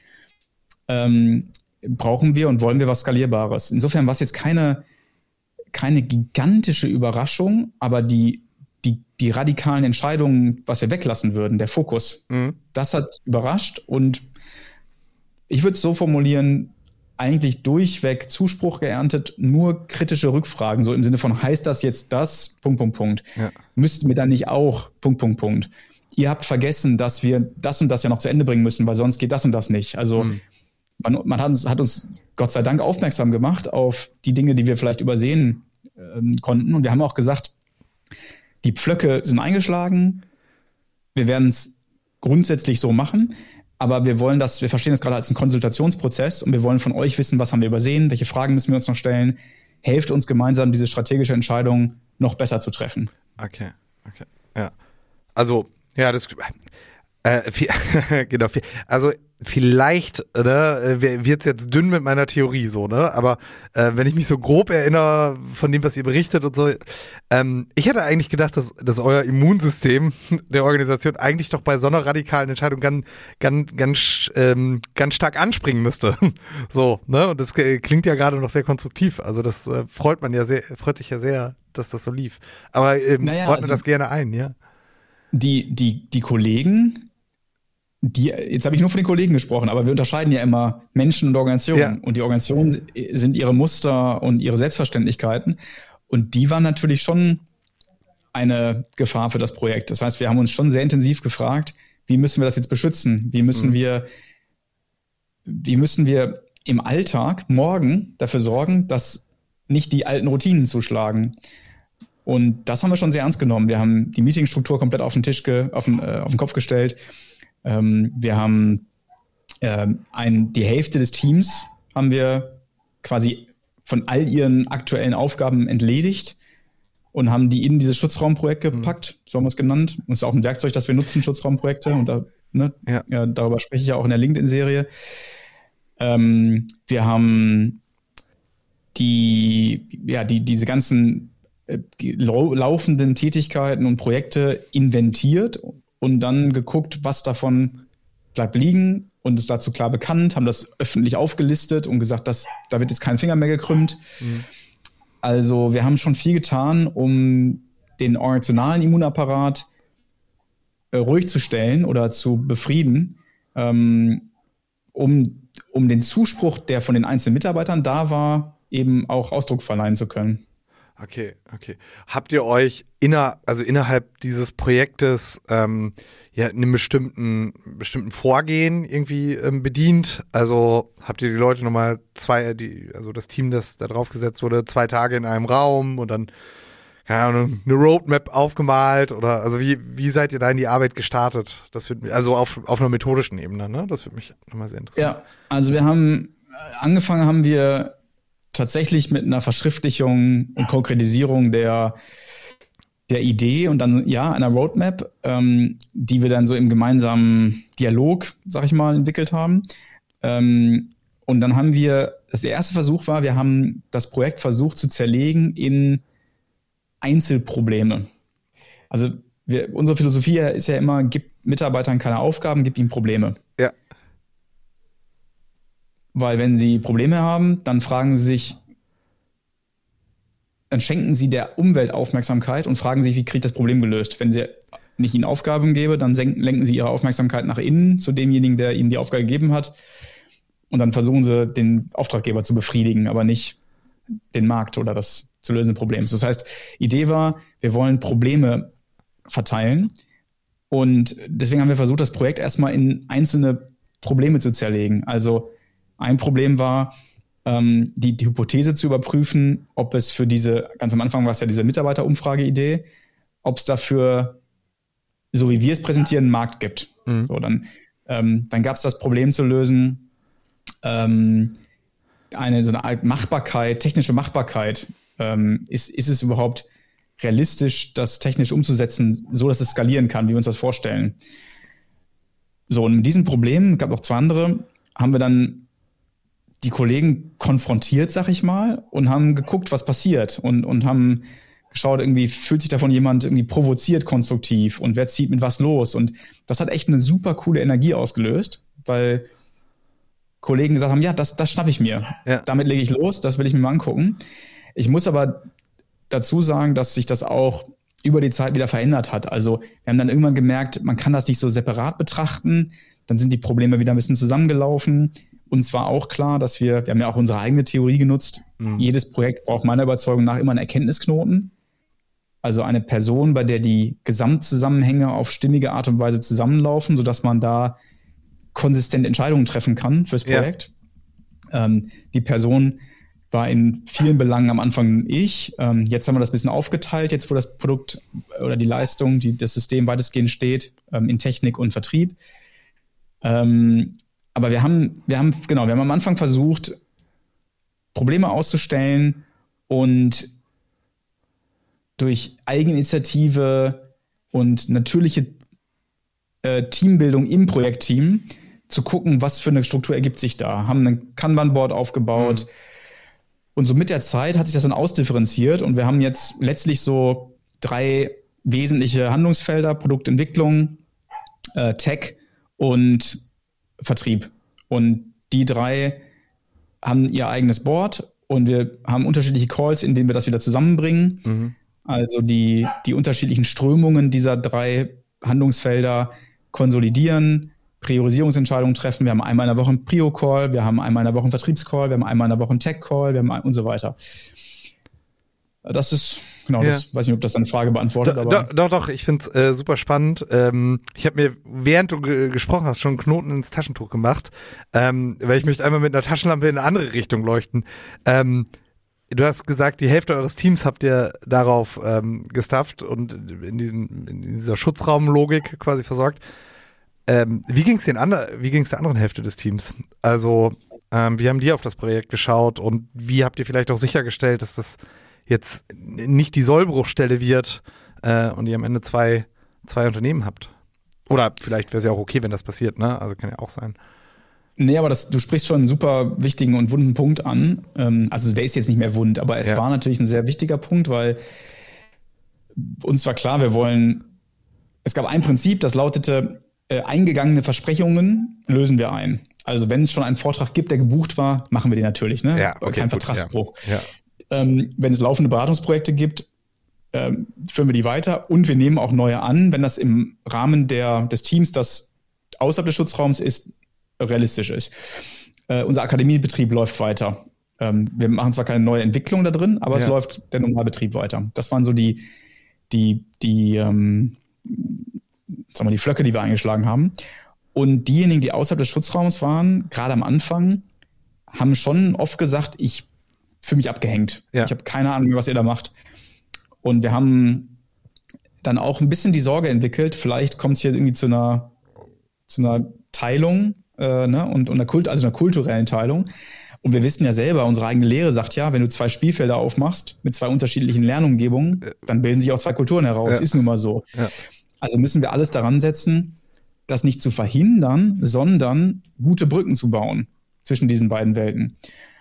ähm, brauchen wir und wollen wir was Skalierbares. Insofern war es jetzt keine, keine gigantische Überraschung, aber die, die, die radikalen Entscheidungen, was wir weglassen würden, der Fokus, mhm. das hat überrascht und ich würde es so formulieren, eigentlich durchweg Zuspruch geerntet, nur kritische Rückfragen, so im Sinne von, heißt das jetzt das, Punkt, Punkt, Punkt. Ja. Müssten wir dann nicht auch, Punkt, Punkt, Punkt. Ihr habt vergessen, dass wir das und das ja noch zu Ende bringen müssen, weil sonst geht das und das nicht. Also mhm. man, man hat, uns, hat uns Gott sei Dank aufmerksam gemacht auf die Dinge, die wir vielleicht übersehen ähm, konnten. Und wir haben auch gesagt, die Pflöcke sind eingeschlagen, wir werden es grundsätzlich so machen, aber wir wollen das, wir verstehen das gerade als einen Konsultationsprozess und wir wollen von euch wissen, was haben wir übersehen, welche Fragen müssen wir uns noch stellen. Helft uns gemeinsam, diese strategische Entscheidung noch besser zu treffen. Okay, okay, ja. Also, ja, das, äh, viel, genau, viel, also vielleicht ne, wird es jetzt dünn mit meiner Theorie so, ne? Aber äh, wenn ich mich so grob erinnere von dem, was ihr berichtet und so, ähm, ich hätte eigentlich gedacht, dass, dass euer Immunsystem der Organisation eigentlich doch bei so einer radikalen Entscheidung ganz, ganz, ganz, ähm, ganz stark anspringen müsste. So, ne? Und das klingt ja gerade noch sehr konstruktiv. Also das äh, freut man ja sehr, freut sich ja sehr, dass das so lief. Aber ähm, naja, ordne also das gerne ein, ja. Die, die, die Kollegen, die, jetzt habe ich nur von den Kollegen gesprochen, aber wir unterscheiden ja immer Menschen und Organisationen. Ja. Und die Organisationen sind ihre Muster und ihre Selbstverständlichkeiten. Und die waren natürlich schon eine Gefahr für das Projekt. Das heißt, wir haben uns schon sehr intensiv gefragt, wie müssen wir das jetzt beschützen? Wie müssen mhm. wir, wie müssen wir im Alltag morgen dafür sorgen, dass nicht die alten Routinen zuschlagen? Und das haben wir schon sehr ernst genommen. Wir haben die Meetingstruktur komplett auf den Tisch, ge, auf, den, äh, auf den Kopf gestellt. Ähm, wir haben äh, ein, die Hälfte des Teams haben wir quasi von all ihren aktuellen Aufgaben entledigt und haben die in dieses Schutzraumprojekt gepackt, mhm. so haben wir es genannt. Und es ist auch ein Werkzeug, das wir nutzen, Schutzraumprojekte. Und da, ne, ja. Ja, darüber spreche ich ja auch in der LinkedIn-Serie. Ähm, wir haben die, ja, die, diese ganzen äh, lau- laufenden Tätigkeiten und Projekte inventiert und dann geguckt, was davon bleibt liegen und ist dazu klar bekannt, haben das öffentlich aufgelistet und gesagt, dass, da wird jetzt kein Finger mehr gekrümmt. Mhm. Also wir haben schon viel getan, um den organisationalen Immunapparat äh, ruhig zu stellen oder zu befrieden, ähm, um, um den Zuspruch, der von den einzelnen Mitarbeitern da war, eben auch Ausdruck verleihen zu können. Okay, okay. Habt ihr euch inner, also innerhalb dieses Projektes ähm, ja einem bestimmten bestimmten Vorgehen irgendwie ähm, bedient? Also habt ihr die Leute nochmal zwei, die, also das Team, das da drauf gesetzt wurde, zwei Tage in einem Raum und dann keine Ahnung, eine Roadmap aufgemalt oder also wie wie seid ihr da in die Arbeit gestartet? Das wird also auf auf einer methodischen Ebene, ne? Das würde mich nochmal sehr interessieren. Ja, also wir haben angefangen haben wir tatsächlich mit einer Verschriftlichung und Konkretisierung der der Idee und dann, ja, einer Roadmap, ähm, die wir dann so im gemeinsamen Dialog, sag ich mal, entwickelt haben. Ähm, und dann haben wir, das der erste Versuch war, wir haben das Projekt versucht zu zerlegen in Einzelprobleme. Also wir, unsere Philosophie ist ja immer, gib Mitarbeitern keine Aufgaben, gib ihnen Probleme. Ja. Weil wenn sie Probleme haben, dann fragen sie sich, dann schenken sie der Umwelt Aufmerksamkeit und fragen sich, wie kriege ich das Problem gelöst? Wenn sie nicht ihnen Aufgaben gebe, dann senken, lenken sie ihre Aufmerksamkeit nach innen zu demjenigen, der ihnen die Aufgabe gegeben hat. Und dann versuchen sie, den Auftraggeber zu befriedigen, aber nicht den Markt oder das zu lösende Problem. Das heißt, Idee war, wir wollen Probleme verteilen. Und deswegen haben wir versucht, das Projekt erstmal in einzelne Probleme zu zerlegen. Also ein Problem war, Die, die Hypothese zu überprüfen, ob es für diese, ganz am Anfang war es ja diese Mitarbeiterumfrage-Idee, ob es dafür, so wie wir es präsentieren, einen Markt gibt. Mhm. So, dann ähm, dann gab es das Problem zu lösen, ähm, eine so eine Art Machbarkeit, technische Machbarkeit. Ähm, ist, ist es überhaupt realistisch, das technisch umzusetzen, so dass es skalieren kann, wie wir uns das vorstellen? So, und mit diesem Problem, es gab noch zwei andere, haben wir dann die Kollegen konfrontiert, sag ich mal, und haben geguckt, was passiert und, und haben geschaut, irgendwie fühlt sich davon jemand irgendwie provoziert konstruktiv und wer zieht mit was los. Und das hat echt eine super coole Energie ausgelöst, weil Kollegen gesagt haben, ja, das, das schnapp ich mir. Ja. Damit lege ich los, das will ich mir mal angucken. Ich muss aber dazu sagen, dass sich das auch über die Zeit wieder verändert hat. Also wir haben dann irgendwann gemerkt, man kann das nicht so separat betrachten. Dann sind die Probleme wieder ein bisschen zusammengelaufen. Uns war auch klar, dass wir, wir haben ja auch unsere eigene Theorie genutzt, mhm. jedes Projekt braucht meiner Überzeugung nach immer einen Erkenntnisknoten. Also eine Person, bei der die Gesamtzusammenhänge auf stimmige Art und Weise zusammenlaufen, sodass man da konsistent Entscheidungen treffen kann fürs Projekt. Ja. Ähm, die Person war in vielen Belangen am Anfang ich. Ähm, jetzt haben wir das ein bisschen aufgeteilt, jetzt wo das Produkt oder die Leistung, die, das System weitestgehend steht, ähm, in Technik und Vertrieb. Ähm, Aber wir haben, wir haben, genau, wir haben am Anfang versucht, Probleme auszustellen und durch Eigeninitiative und natürliche äh, Teambildung im Projektteam zu gucken, was für eine Struktur ergibt sich da. Haben ein Kanban-Board aufgebaut. Mhm. Und so mit der Zeit hat sich das dann ausdifferenziert und wir haben jetzt letztlich so drei wesentliche Handlungsfelder: Produktentwicklung, äh, Tech und Vertrieb. Und die drei haben ihr eigenes Board und wir haben unterschiedliche Calls, in denen wir das wieder zusammenbringen. Mhm. Also die, die unterschiedlichen Strömungen dieser drei Handlungsfelder konsolidieren, Priorisierungsentscheidungen treffen. Wir haben einmal in der Woche einen Prio-Call, wir haben einmal in der Woche einen Vertriebscall, wir haben einmal in der Woche einen Tech-Call, wir haben ein, und so weiter. Das ist, genau, ja. das weiß nicht, ob das deine Frage beantwortet. Do, aber do, doch, doch, ich finde es äh, super spannend. Ähm, ich habe mir, während du ge- gesprochen hast, schon einen Knoten ins Taschentuch gemacht, ähm, weil ich möchte einmal mit einer Taschenlampe in eine andere Richtung leuchten. Ähm, du hast gesagt, die Hälfte eures Teams habt ihr darauf ähm, gestafft und in, diesem, in dieser Schutzraumlogik quasi versorgt. Ähm, wie ging es den ander- wie ging's der anderen Hälfte des Teams? Also, ähm, wie haben die auf das Projekt geschaut und wie habt ihr vielleicht auch sichergestellt, dass das jetzt nicht die Sollbruchstelle wird äh, und ihr am Ende zwei, zwei Unternehmen habt? Oder vielleicht wäre es ja auch okay, wenn das passiert, ne? Also kann ja auch sein. Nee, aber das, du sprichst schon einen super wichtigen und wunden Punkt an. Ähm, also der ist jetzt nicht mehr wund, aber es ja. war natürlich ein sehr wichtiger Punkt, weil uns war klar, wir wollen, es gab ein Prinzip, das lautete, äh, eingegangene Versprechungen lösen wir ein. Also wenn es schon einen Vortrag gibt, der gebucht war, machen wir den natürlich, ne? Ja, okay, kein gut, Vertragsbruch. Ja. Ja. Ähm, wenn es laufende Beratungsprojekte gibt, ähm, führen wir die weiter und wir nehmen auch neue an, wenn das im Rahmen der, des Teams, das außerhalb des Schutzraums ist, realistisch ist. Äh, unser Akademiebetrieb läuft weiter. Ähm, wir machen zwar keine neue Entwicklung da drin, aber ja. es läuft der Normalbetrieb weiter. Das waren so die, die, die, ähm, sagen wir, die Flöcke, die wir eingeschlagen haben. Und diejenigen, die außerhalb des Schutzraums waren, gerade am Anfang, haben schon oft gesagt, ich fühle mich abgehängt. Ja. Ich habe keine Ahnung mehr, was ihr da macht. Und wir haben dann auch ein bisschen die Sorge entwickelt, vielleicht kommt es hier irgendwie zu einer, zu einer Teilung, äh, ne, und, und einer Kult, also einer kulturellen Teilung. Und wir wissen ja selber, unsere eigene Lehre sagt ja, wenn du zwei Spielfelder aufmachst mit zwei unterschiedlichen Lernumgebungen, dann bilden sich auch zwei Kulturen heraus. Ja. Ist nun mal so. Ja. Also müssen wir alles daran setzen, das nicht zu verhindern, sondern gute Brücken zu bauen zwischen diesen beiden Welten.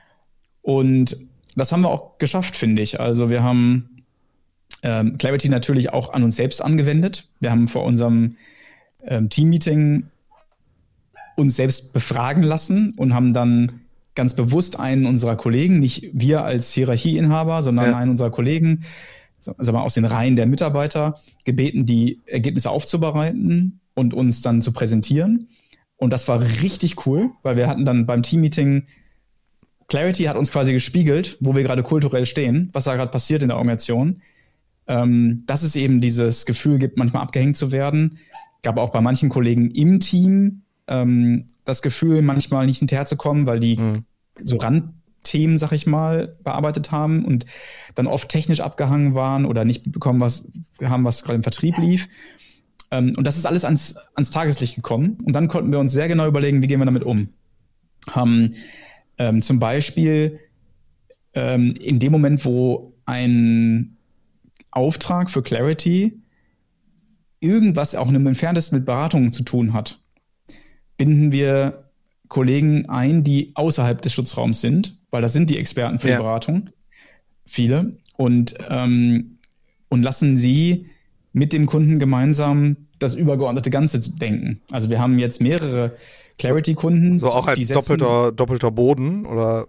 Und das haben wir auch geschafft, finde ich. Also wir haben ähm, Clarity natürlich auch an uns selbst angewendet. Wir haben vor unserem ähm, Team-Meeting uns selbst befragen lassen und haben dann ganz bewusst einen unserer Kollegen, nicht wir als Hierarchieinhaber, sondern ja. einen unserer Kollegen, sagen wir aus den Reihen der Mitarbeiter, gebeten, die Ergebnisse aufzubereiten und uns dann zu präsentieren. Und das war richtig cool, weil wir hatten dann beim Team-Meeting, Clarity hat uns quasi gespiegelt, wo wir gerade kulturell stehen, was da gerade passiert in der Organisation. Ähm, dass es eben dieses Gefühl gibt, manchmal abgehängt zu werden. Gab auch bei manchen Kollegen im Team ähm, das Gefühl, manchmal nicht hinterherzukommen, weil die mhm. so Randthemen, sag ich mal, bearbeitet haben und dann oft technisch abgehangen waren oder nicht bekommen was haben, was gerade im Vertrieb lief. Ähm, und das ist alles ans, ans Tageslicht gekommen. Und dann konnten wir uns sehr genau überlegen, wie gehen wir damit um. Haben ähm, zum Beispiel ähm, in dem Moment, wo ein Auftrag für Clarity irgendwas auch im Entferntesten mit Beratungen zu tun hat, binden wir Kollegen ein, die außerhalb des Schutzraums sind, weil das sind die Experten für ja. die Beratung, viele, und, ähm, und lassen sie mit dem Kunden gemeinsam das übergeordnete Ganze denken. Also wir haben jetzt mehrere Clarity-Kunden. So auch als setzen, doppelter, doppelter Boden, oder?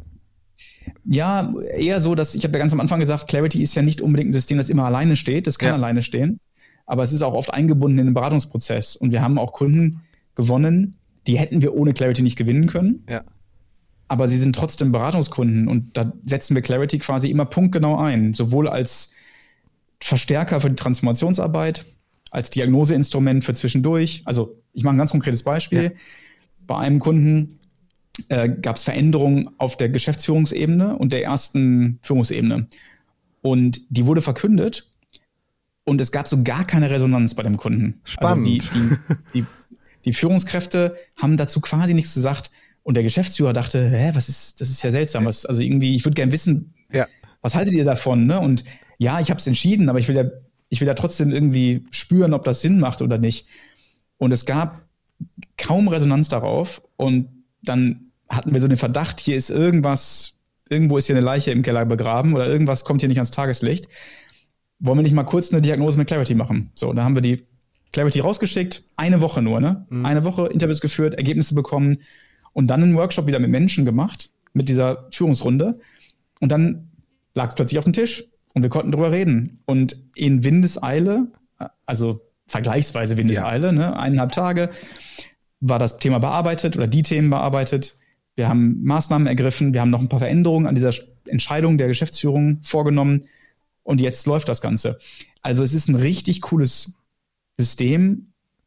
Ja, eher so, dass ich habe ja ganz am Anfang gesagt, Clarity ist ja nicht unbedingt ein System, das immer alleine steht. Das kann ja. alleine stehen. Aber es ist auch oft eingebunden in den Beratungsprozess. Und wir haben auch Kunden gewonnen, die hätten wir ohne Clarity nicht gewinnen können. Ja. Aber sie sind trotzdem Beratungskunden. Und da setzen wir Clarity quasi immer punktgenau ein. Sowohl als Verstärker für die Transformationsarbeit, als Diagnoseinstrument für zwischendurch. Also ich mache ein ganz konkretes Beispiel. Ja. Bei einem Kunden äh, gab es Veränderungen auf der Geschäftsführungsebene und der ersten Führungsebene. Und die wurde verkündet und es gab so gar keine Resonanz bei dem Kunden. Spannend. Also die, die, die, die Führungskräfte haben dazu quasi nichts gesagt und der Geschäftsführer dachte, hä, was ist, das ist ja seltsam. Was, also irgendwie, ich würde gerne wissen, ja. was haltet ihr davon? Ne? Und ja, ich habe es entschieden, aber ich will ja, ich will ja trotzdem irgendwie spüren, ob das Sinn macht oder nicht. Und es gab kaum Resonanz darauf und dann hatten wir so den Verdacht, hier ist irgendwas, irgendwo ist hier eine Leiche im Keller begraben oder irgendwas kommt hier nicht ans Tageslicht. Wollen wir nicht mal kurz eine Diagnose mit Clarity machen? So, da haben wir die Clarity rausgeschickt, eine Woche nur, ne? Mhm. Eine Woche Interviews geführt, Ergebnisse bekommen und dann einen Workshop wieder mit Menschen gemacht, mit dieser Führungsrunde. Und dann lag es plötzlich auf dem Tisch und wir konnten drüber reden. Und in Windeseile, also vergleichsweise Windeseile, ja. ne? eineinhalb Tage, war das Thema bearbeitet oder die Themen bearbeitet. Wir haben Maßnahmen ergriffen, wir haben noch ein paar Veränderungen an dieser Entscheidung der Geschäftsführung vorgenommen und jetzt läuft das Ganze. Also es ist ein richtig cooles System,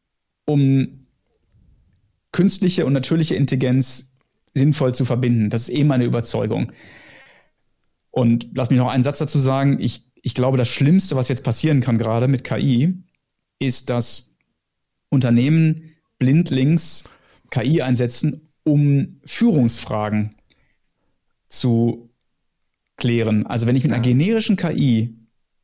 um künstliche und natürliche Intelligenz sinnvoll zu verbinden. Das ist eh meine Überzeugung. Und lass mich noch einen Satz dazu sagen. Ich, ich glaube, das Schlimmste, was jetzt passieren kann gerade mit K I, ist, dass Unternehmen blindlings K I einsetzen, um Führungsfragen zu klären. Also wenn ich mit einer generischen K I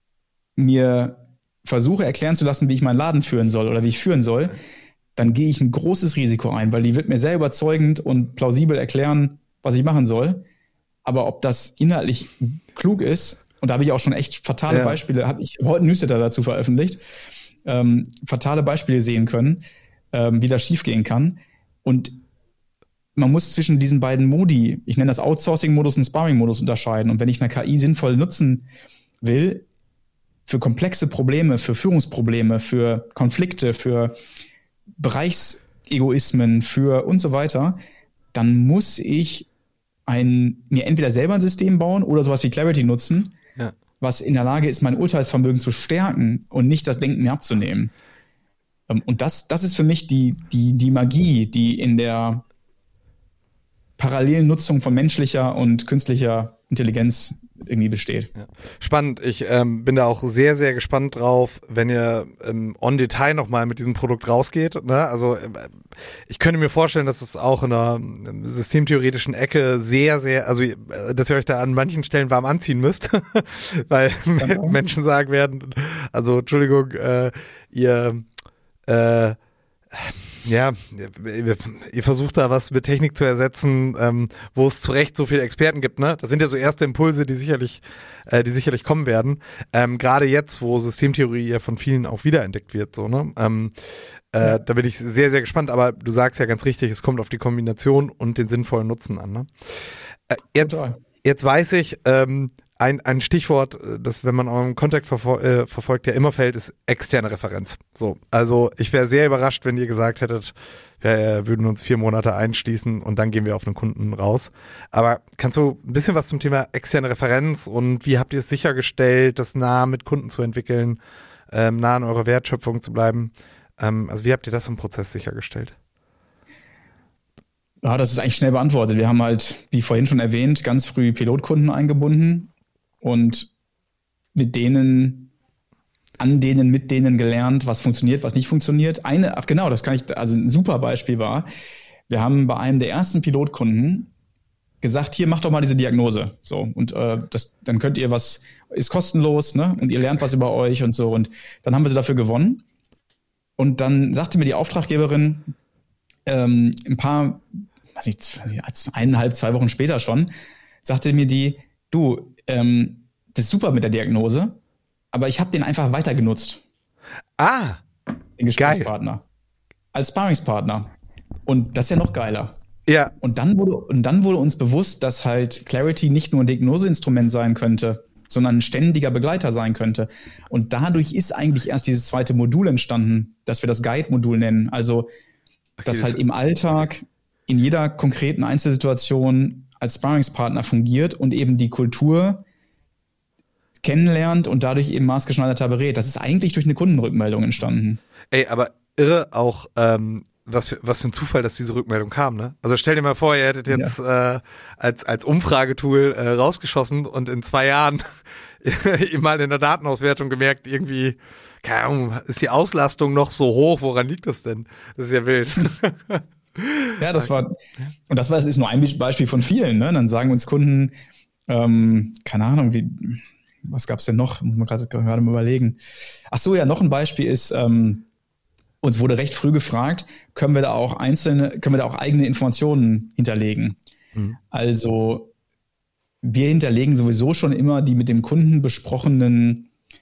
mir versuche erklären zu lassen, wie ich meinen Laden führen soll oder wie ich führen soll, dann gehe ich ein großes Risiko ein, weil die wird mir sehr überzeugend und plausibel erklären, was ich machen soll. Aber ob das inhaltlich klug ist, und da habe ich auch schon echt fatale ja. Beispiele, habe ich heute ein Newsletter dazu veröffentlicht, ähm, fatale Beispiele sehen können, ähm, wie das schiefgehen kann. Und man muss zwischen diesen beiden Modi, ich nenne das Outsourcing-Modus und Sparring-Modus, unterscheiden. Und wenn ich eine K I sinnvoll nutzen will, für komplexe Probleme, für Führungsprobleme, für Konflikte, für Bereichsegoismen, für und so weiter, dann muss ich ein, mir entweder selber ein System bauen oder sowas wie Clarity nutzen, ja. was in der Lage ist, mein Urteilsvermögen zu stärken und nicht das Denken mir abzunehmen. Und das, das ist für mich die, die, die Magie, die in der parallelen Nutzung von menschlicher und künstlicher Intelligenz irgendwie besteht. Ja. Spannend. Ich ähm, bin da auch sehr, sehr gespannt drauf, wenn ihr ähm, on Detail nochmal mit diesem Produkt rausgeht. Ne? Also äh, ich könnte mir vorstellen, dass es auch in einer systemtheoretischen Ecke sehr, sehr, also äh, dass ihr euch da an manchen Stellen warm anziehen müsst, weil ja. Menschen sagen werden, also Entschuldigung, äh, ihr äh, ja, ihr, ihr versucht da was mit Technik zu ersetzen, ähm, wo es zu Recht so viele Experten gibt, ne? Das sind ja so erste Impulse, die sicherlich, äh, die sicherlich kommen werden. Ähm, gerade jetzt, wo Systemtheorie ja von vielen auch wiederentdeckt wird, so, ne? Ähm, äh, ja. Da bin ich sehr, sehr gespannt, aber du sagst ja ganz richtig, es kommt auf die Kombination und den sinnvollen Nutzen an, ne? Äh, jetzt, jetzt weiß ich, ähm, Ein, ein Stichwort, das, wenn man euren Kontakt verfol- äh, verfolgt, ja immer fällt, ist externe Referenz. So, also ich wäre sehr überrascht, wenn ihr gesagt hättet, wir würden uns vier Monate einschließen und dann gehen wir auf einen Kunden raus. Aber kannst du ein bisschen was zum Thema externe Referenz und wie habt ihr es sichergestellt, das nah mit Kunden zu entwickeln, ähm, nah an eurer Wertschöpfung zu bleiben? Ähm, also wie habt ihr das im Prozess sichergestellt? Ja, das ist eigentlich schnell beantwortet. Wir haben halt, wie vorhin schon erwähnt, ganz früh Pilotkunden eingebunden. Und mit denen, an denen, mit denen gelernt, was funktioniert, was nicht funktioniert. Eine, ach genau, das kann ich, also ein super Beispiel war, wir haben bei einem der ersten Pilotkunden gesagt, hier, macht doch mal diese Diagnose. So, und äh, das, dann könnt ihr was, ist kostenlos, ne? Und ihr lernt was über euch und so. Und dann haben wir sie dafür gewonnen. Und dann sagte mir die Auftraggeberin ähm, ein paar, weiß nicht, eineinhalb, zwei Wochen später schon, sagte mir die, du, ähm, das ist super mit der Diagnose, aber ich habe den einfach weiter genutzt. Ah, den Gesprächspartner. Geil. Als Sparringspartner. Und das ist ja noch geiler. Ja. Und dann wurde, und dann wurde uns bewusst, dass halt Clarity nicht nur ein Diagnoseinstrument sein könnte, sondern ein ständiger Begleiter sein könnte. Und dadurch ist eigentlich erst dieses zweite Modul entstanden, das wir das Guide-Modul nennen. Also, okay, dass halt im Alltag, in jeder konkreten Einzelsituation als Sparringspartner fungiert und eben die Kultur kennenlernt und dadurch eben maßgeschneiderter berät. Das ist eigentlich durch eine Kundenrückmeldung entstanden. Ey, aber irre auch, ähm, was für, was für ein Zufall, dass diese Rückmeldung kam, ne? Also stell dir mal vor, ihr hättet jetzt ja. äh, als, als Umfragetool äh, rausgeschossen und in zwei Jahren mal in der Datenauswertung gemerkt, irgendwie, keine Ahnung, ist die Auslastung noch so hoch? Woran liegt das denn? Das ist ja wild. Ja, das war, und das war, das ist nur ein Beispiel von vielen, ne? Dann sagen uns Kunden, ähm, keine Ahnung, wie, was gab's denn noch? Muss man gerade mal überlegen. Ach so, ja, noch ein Beispiel ist, ähm, uns wurde recht früh gefragt, können wir da auch einzelne, können wir da auch eigene Informationen hinterlegen? Mhm. Also, wir hinterlegen sowieso schon immer die mit dem Kunden besprochenen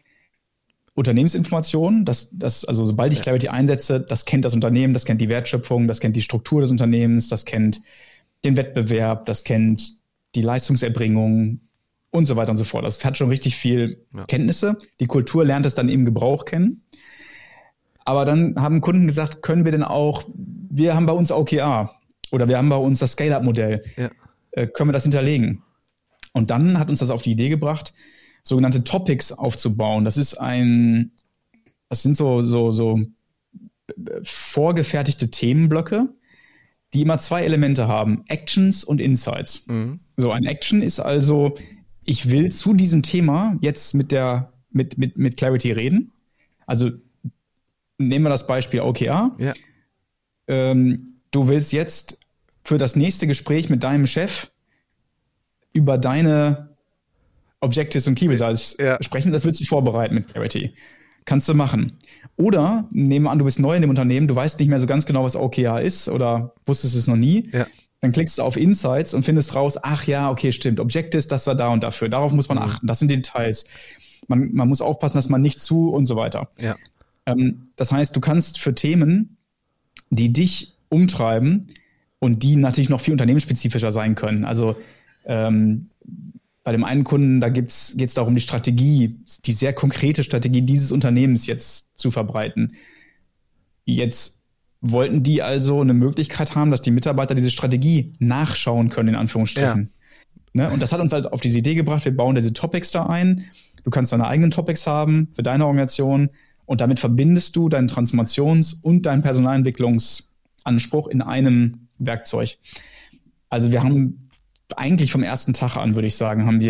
Unternehmensinformationen, das, das, also sobald ich Clarity einsetze, das kennt das Unternehmen, das kennt die Wertschöpfung, das kennt die Struktur des Unternehmens, das kennt den Wettbewerb, das kennt die Leistungserbringung und so weiter und so fort. Das hat schon richtig viel ja. Kenntnisse. Die Kultur lernt es dann im Gebrauch kennen. Aber dann haben Kunden gesagt, können wir denn auch, wir haben bei uns O K R oder wir haben bei uns das Scale-Up-Modell, ja. äh, können wir das hinterlegen? Und dann hat uns das auf die Idee gebracht, sogenannte Topics aufzubauen. Das ist ein, das sind so, so, so vorgefertigte Themenblöcke, die immer zwei Elemente haben: Actions und Insights. Mhm. So, ein Action ist also, ich will zu diesem Thema jetzt mit der, mit, mit, mit Clarity reden. Also, nehmen wir das Beispiel O K R. Ja. Ähm, du willst jetzt für das nächste Gespräch mit deinem Chef über deine Objectives und Key Results ja. sprechen, das willst du vorbereiten mit Clarity. Kannst du machen. Oder, nehmen wir an, du bist neu in dem Unternehmen, du weißt nicht mehr so ganz genau, was O K R ist oder wusstest es noch nie. Ja. Dann klickst du auf Insights und findest raus, ach ja, okay, stimmt, Objectives, das war da und dafür. Darauf muss man mhm. achten, das sind die Details. Man, man muss aufpassen, dass man nicht zu und so weiter. Ja. Ähm, das heißt, du kannst für Themen, die dich umtreiben und die natürlich noch viel unternehmensspezifischer sein können. Also ähm, bei dem einen Kunden, da geht es darum, die Strategie, die sehr konkrete Strategie dieses Unternehmens jetzt zu verbreiten. Jetzt wollten die also eine Möglichkeit haben, dass die Mitarbeiter diese Strategie nachschauen können, in Anführungsstrichen. Ja. Ne? Und das hat uns halt auf diese Idee gebracht, wir bauen diese Topics da ein. Du kannst deine eigenen Topics haben für deine Organisation und damit verbindest du deinen Transformations- und deinen Personalentwicklungsanspruch in einem Werkzeug. Also wir haben eigentlich vom ersten Tag an, würde ich sagen, haben wir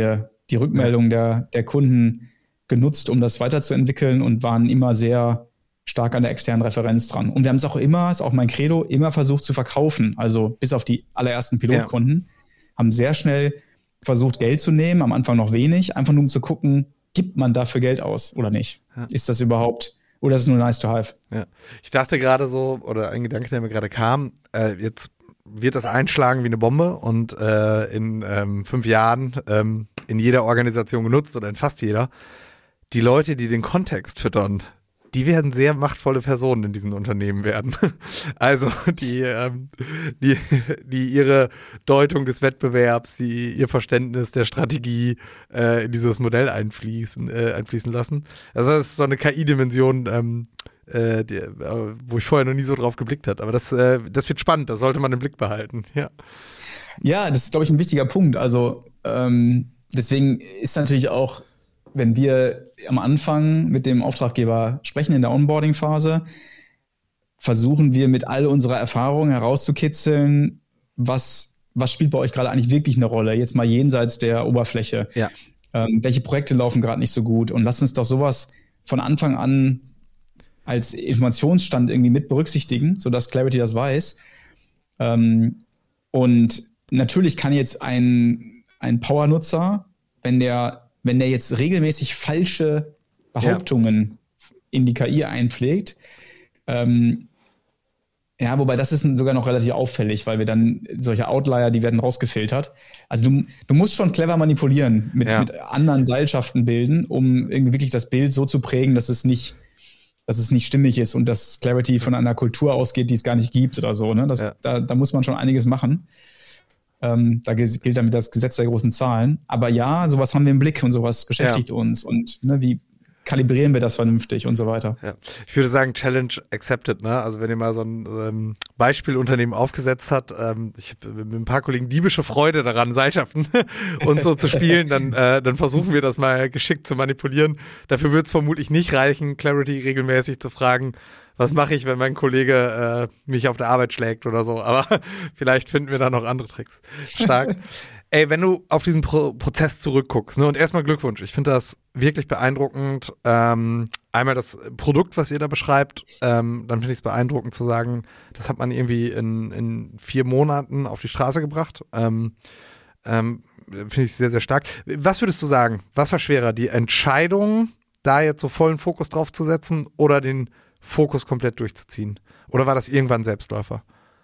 die Rückmeldungen der, der Kunden genutzt, um das weiterzuentwickeln und waren immer sehr stark an der externen Referenz dran. Und wir haben es auch immer, ist auch mein Credo, immer versucht zu verkaufen. Also bis auf die allerersten Pilotkunden, ja. haben sehr schnell versucht, Geld zu nehmen, am Anfang noch wenig, einfach nur um zu gucken, gibt man dafür Geld aus oder nicht? Ja. Ist das überhaupt, oder ist es nur nice to have? Ja. Ich dachte gerade so, oder ein Gedanke, der mir gerade kam, äh, jetzt wird das einschlagen wie eine Bombe und äh, in ähm, fünf Jahren ähm, in jeder Organisation genutzt oder in fast jeder. Die Leute, die den Kontext füttern, die werden sehr machtvolle Personen in diesen Unternehmen werden. Also die, ähm, die, die ihre Deutung des Wettbewerbs, die ihr Verständnis der Strategie äh, in dieses Modell einfließen, äh, einfließen lassen. Also das ist so eine K I-Dimension, ähm, äh, die, äh, wo ich vorher noch nie so drauf geblickt habe. Aber das, äh, das wird spannend, das sollte man im Blick behalten. Ja, ja, das ist, glaube ich, ein wichtiger Punkt. Also ähm, deswegen ist natürlich auch, wenn wir am Anfang mit dem Auftraggeber sprechen in der Onboarding-Phase, versuchen wir mit all unserer Erfahrung herauszukitzeln, was, was spielt bei euch gerade eigentlich wirklich eine Rolle, jetzt mal jenseits der Oberfläche. Ja. Ähm, welche Projekte laufen gerade nicht so gut? Und lasst uns doch sowas von Anfang an als Informationsstand irgendwie mit berücksichtigen, sodass Clarity das weiß. Ähm, und natürlich kann jetzt ein, ein Power-Nutzer, wenn der wenn der jetzt regelmäßig falsche Behauptungen ja. in die K I einpflegt, ähm, ja, wobei das ist sogar noch relativ auffällig, weil wir dann solche Outlier, die werden rausgefiltert. Also du, du musst schon clever manipulieren, mit, ja. mit anderen Seilschaften bilden, um irgendwie wirklich das Bild so zu prägen, dass es nicht, dass es nicht stimmig ist und dass Clarity von einer Kultur ausgeht, die es gar nicht gibt oder so. Ne? Das, ja. da, da muss man schon einiges machen. Ähm, da gilt damit das Gesetz der großen Zahlen. Aber ja, sowas haben wir im Blick und sowas beschäftigt ja. uns. Und ne, wie kalibrieren wir das vernünftig und so weiter. Ja. Ich würde sagen, Challenge accepted. Ne? Also wenn ihr mal so ein ähm, Beispielunternehmen aufgesetzt habt, ähm, ich habe mit ein paar Kollegen diebische Freude daran, Seilschaften und so zu spielen, dann, äh, dann versuchen wir das mal geschickt zu manipulieren. Dafür wird es vermutlich nicht reichen, Clarity regelmäßig zu fragen, was mache ich, wenn mein Kollege äh, mich auf der Arbeit schlägt oder so. Aber vielleicht finden wir da noch andere Tricks. Stark. Ey, wenn du auf diesen Pro- Prozess zurückguckst, ne, und erstmal Glückwunsch. Ich finde das wirklich beeindruckend. Ähm, einmal das Produkt, was ihr da beschreibt, ähm, dann finde ich es beeindruckend zu sagen, das hat man irgendwie in, in vier Monaten auf die Straße gebracht. Ähm, ähm, finde ich sehr, sehr stark. Was würdest du sagen? Was war schwerer? Die Entscheidung, da jetzt so vollen Fokus drauf zu setzen oder den Fokus komplett durchzuziehen? Oder war das irgendwann Selbstläufer?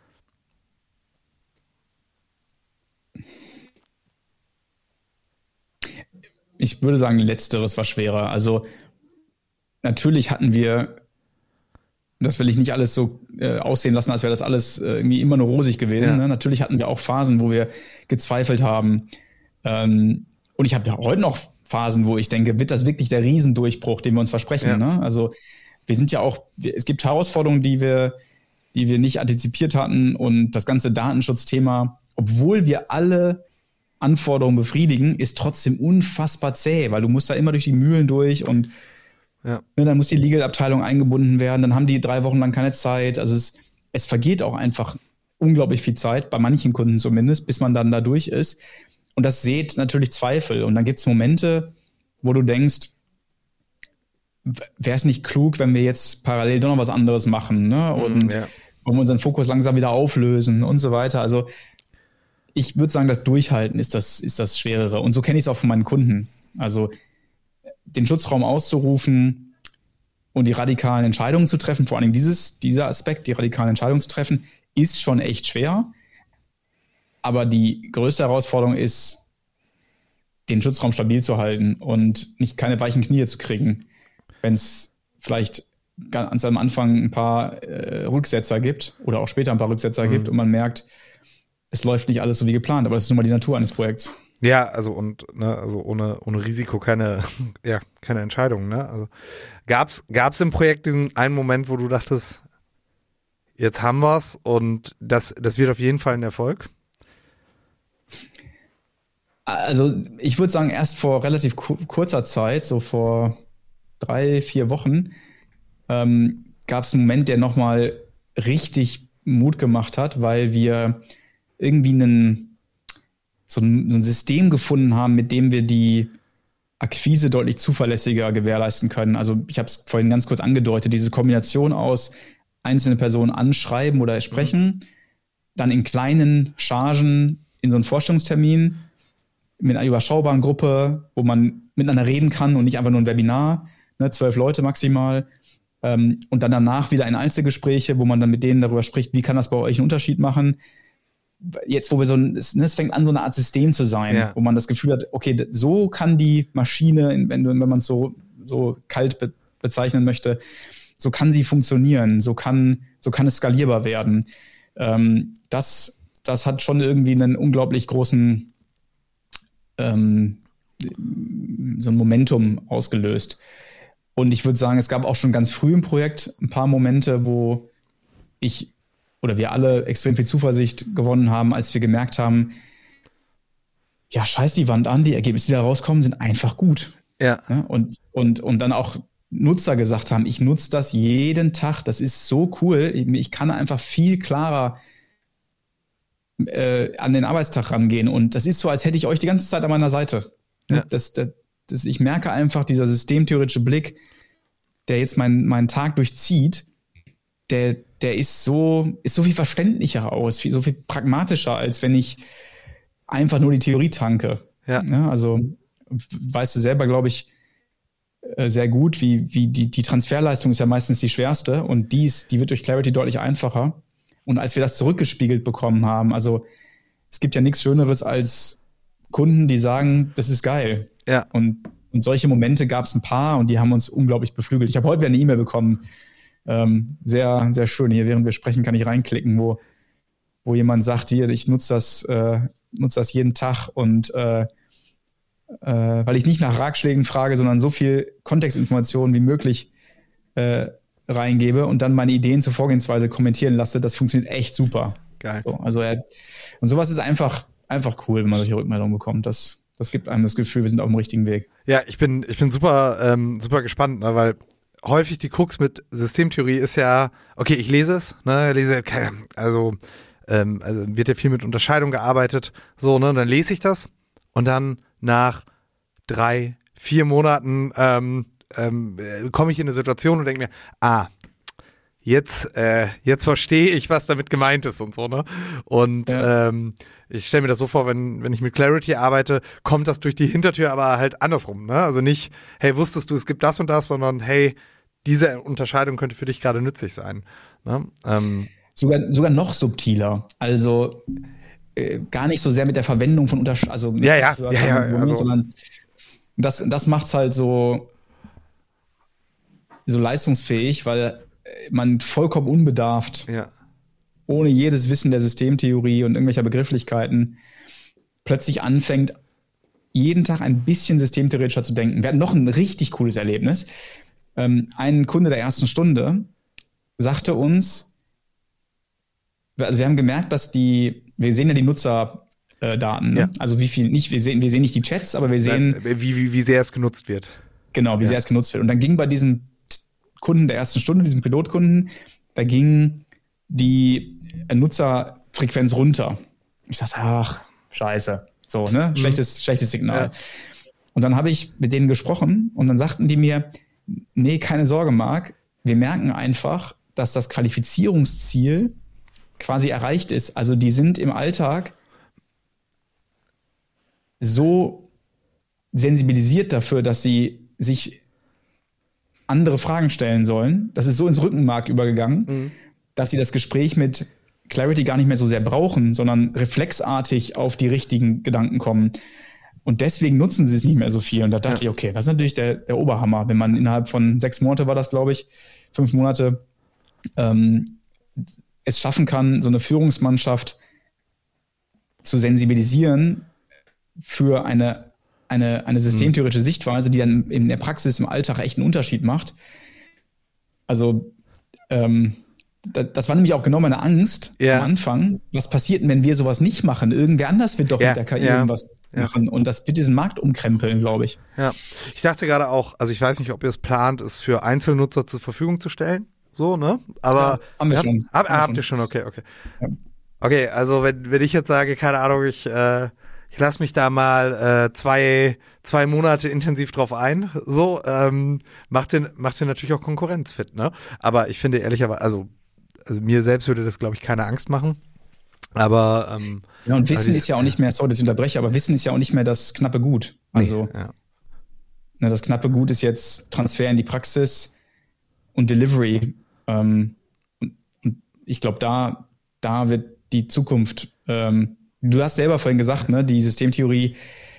Ich würde sagen, letzteres war schwerer. Also natürlich hatten wir, das will ich nicht alles so äh, aussehen lassen, als wäre das alles äh, irgendwie immer nur rosig gewesen. Ja. Ne? Natürlich hatten wir auch Phasen, wo wir gezweifelt haben. Ähm, und ich habe ja heute noch Phasen, wo ich denke, wird das wirklich der Riesendurchbruch, den wir uns versprechen? Ja. Ne? Also wir sind ja auch, es gibt Herausforderungen, die wir, die wir nicht antizipiert hatten und das ganze Datenschutzthema, obwohl wir alle Anforderungen befriedigen, ist trotzdem unfassbar zäh, weil du musst da immer durch die Mühlen durch und ja. ne, dann muss die Legal-Abteilung eingebunden werden, dann haben die drei Wochen lang keine Zeit. Also es, es vergeht auch einfach unglaublich viel Zeit, bei manchen Kunden zumindest, bis man dann da durch ist. Und das sät natürlich Zweifel. Und dann gibt es Momente, wo du denkst, wäre es nicht klug, wenn wir jetzt parallel doch noch was anderes machen, ne? Und ja. wollen wir unseren Fokus langsam wieder auflösen und so weiter. Also ich würde sagen, das Durchhalten ist das, ist das Schwerere. Und so kenne ich es auch von meinen Kunden. Also den Schutzraum auszurufen und die radikalen Entscheidungen zu treffen, vor allem dieses, dieser Aspekt, die radikalen Entscheidungen zu treffen, ist schon echt schwer. Aber die größte Herausforderung ist, den Schutzraum stabil zu halten und nicht keine weichen Knie zu kriegen, wenn es vielleicht ganz am Anfang ein paar äh, Rücksetzer gibt oder auch später ein paar Rücksetzer mhm. gibt und man merkt, es läuft nicht alles so wie geplant, aber das ist nun mal die Natur eines Projekts. Ja, also und ne, also ohne ohne Risiko keine ja keine Entscheidung. Ne? Also gab's gab's im Projekt diesen einen Moment, wo du dachtest, jetzt haben wir's und das das wird auf jeden Fall ein Erfolg? Also ich würde sagen, erst vor relativ ku- kurzer Zeit, so vor drei vier Wochen, ähm, gab es einen Moment, der nochmal richtig Mut gemacht hat, weil wir irgendwie einen so ein, so ein System gefunden haben, mit dem wir die Akquise deutlich zuverlässiger gewährleisten können. Also ich habe es vorhin ganz kurz angedeutet, diese Kombination aus einzelne Personen anschreiben oder sprechen, mhm. dann in kleinen Chargen in so einen Vorstellungstermin mit einer überschaubaren Gruppe, wo man miteinander reden kann und nicht einfach nur ein Webinar, ne, zwölf Leute maximal, ähm, und dann danach wieder in Einzelgespräche, wo man dann mit denen darüber spricht, wie kann das bei euch einen Unterschied machen. Jetzt, wo wir so ein, es, es fängt an, so eine Art System zu sein, ja. wo man das Gefühl hat, okay, so kann die Maschine, wenn, wenn man es so, so kalt be- bezeichnen möchte, so kann sie funktionieren, so kann, so kann es skalierbar werden. Ähm, das, das hat schon irgendwie einen unglaublich großen ähm, so ein Momentum ausgelöst. Und ich würde sagen, es gab auch schon ganz früh im Projekt ein paar Momente, wo ich oder wir alle extrem viel Zuversicht gewonnen haben, als wir gemerkt haben, ja, scheiß die Wand an, die Ergebnisse, die da rauskommen, sind einfach gut. Ja. Ja, und, und, und dann auch Nutzer gesagt haben, ich nutze das jeden Tag, das ist so cool, ich kann einfach viel klarer äh, an den Arbeitstag rangehen und das ist so, als hätte ich euch die ganze Zeit an meiner Seite. Ja. Das, das, das, ich merke einfach, dieser systemtheoretische Blick, der jetzt meinen meinen Tag durchzieht, der, der ist so, ist so viel verständlicher aus, viel, so viel pragmatischer, als wenn ich einfach nur die Theorie tanke. Ja. Ja, also weißt du selber, glaube ich, sehr gut, wie, wie die, die Transferleistung ist ja meistens die schwerste und die, ist, die wird durch Clarity deutlich einfacher. Und als wir das zurückgespiegelt bekommen haben, also es gibt ja nichts Schöneres als Kunden, die sagen, das ist geil. Ja. Und, und solche Momente gab es ein paar und die haben uns unglaublich beflügelt. Ich habe heute wieder eine E-Mail bekommen, ähm, sehr, sehr schön. Hier, während wir sprechen, kann ich reinklicken, wo, wo jemand sagt, hier, ich nutze das, äh, nutze das jeden Tag und äh, äh, weil ich nicht nach Ratschlägen frage, sondern so viel Kontextinformationen wie möglich äh, reingebe und dann meine Ideen zur Vorgehensweise kommentieren lasse. Das funktioniert echt super. Geil. So, also er, und sowas ist einfach, einfach cool, wenn man solche Rückmeldungen bekommt. Das, das gibt einem das Gefühl, wir sind auf dem richtigen Weg. Ja, ich bin, ich bin super, ähm, super gespannt, ne, weil häufig die Krux mit Systemtheorie ist ja, okay, ich lese es, ne, lese, also, ähm, also wird ja viel mit Unterscheidung gearbeitet, so, ne, dann lese ich das und dann nach drei, vier Monaten ähm, ähm, komme ich in eine Situation und denke mir, ah, jetzt, äh, jetzt verstehe ich, was damit gemeint ist und so, ne? Und ja. ähm, ich stelle mir das so vor, wenn, wenn ich mit Clarity arbeite, kommt das durch die Hintertür aber halt andersrum, ne? Also nicht, hey, wusstest du, es gibt das und das, sondern hey, diese Unterscheidung könnte für dich gerade nützlich sein. Ne? Ähm, sogar, sogar noch subtiler. Also äh, gar nicht so sehr mit der Verwendung von Unterscheidungen, also ja, ja, ja, ja, also. sondern das, das macht es halt so, so leistungsfähig, weil man vollkommen unbedarft, ja. ohne jedes Wissen der Systemtheorie und irgendwelcher Begrifflichkeiten, plötzlich anfängt, jeden Tag ein bisschen systemtheoretischer zu denken. Wir hatten noch ein richtig cooles Erlebnis. Ähm, ein Kunde der ersten Stunde sagte uns, also wir haben gemerkt, dass die, wir sehen ja die Nutzerdaten, ne? Ja. Also wie viel, nicht, wir sehen, wir sehen nicht die Chats, aber wir sehen, wie, wie, wie sehr es genutzt wird. Genau, wie ja. sehr es genutzt wird. Und dann ging bei diesem Kunden der ersten Stunde, diesem Pilotkunden, da ging die Nutzerfrequenz runter. Ich dachte, ach, scheiße. So, ne? Mhm. Schlechtes, schlechtes Signal. Ja. Und dann habe ich mit denen gesprochen und dann sagten die mir, nee, keine Sorge, Marc, wir merken einfach, dass das Qualifizierungsziel quasi erreicht ist. Also die sind im Alltag so sensibilisiert dafür, dass sie sich andere Fragen stellen sollen. Das ist so ins Rückenmark übergegangen, mhm. dass sie das Gespräch mit Clarity gar nicht mehr so sehr brauchen, sondern reflexartig auf die richtigen Gedanken kommen. Und deswegen nutzen sie es nicht mehr so viel. Und da dachte ja. ich, okay, das ist natürlich der, der Oberhammer, wenn man innerhalb von sechs Monate war das, glaube ich, fünf Monate, ähm, es schaffen kann, so eine Führungsmannschaft zu sensibilisieren für eine, eine, eine systemtheoretische mhm. Sichtweise, die dann in der Praxis im Alltag echt einen Unterschied macht. Also, ähm, das, das war nämlich auch genau meine Angst ja. am Anfang. Was passiert denn, wenn wir sowas nicht machen? Irgendwer anders wird doch ja. mit der K I ja. irgendwas ja. machen. Und das wird diesen Markt umkrempeln, glaube ich. Ja, ich dachte gerade auch, also ich weiß nicht, ob ihr es plant, es für Einzelnutzer zur Verfügung zu stellen. So, ne? Aber ja, haben wir ja, schon. Hab, haben habt wir ihr schon, okay, okay. Ja. Okay, also wenn, wenn ich jetzt sage, keine Ahnung, ich, äh, ich lasse mich da mal äh, zwei, zwei Monate intensiv drauf ein. So, ähm, macht den, macht den natürlich auch konkurrenzfit, ne? Aber ich finde ehrlicherweise, also, also mir selbst würde das, glaube ich, keine Angst machen. Aber ähm, ja, und Wissen ist ja auch nicht mehr, sorry, dass ich unterbreche, aber Wissen ist ja auch nicht mehr das knappe Gut. Also nee, ja. ne, das knappe Gut ist jetzt Transfer in die Praxis und Delivery. Ähm, und, und ich glaube, da, da wird die Zukunft, ähm, du hast selber vorhin gesagt, ne, die Systemtheorie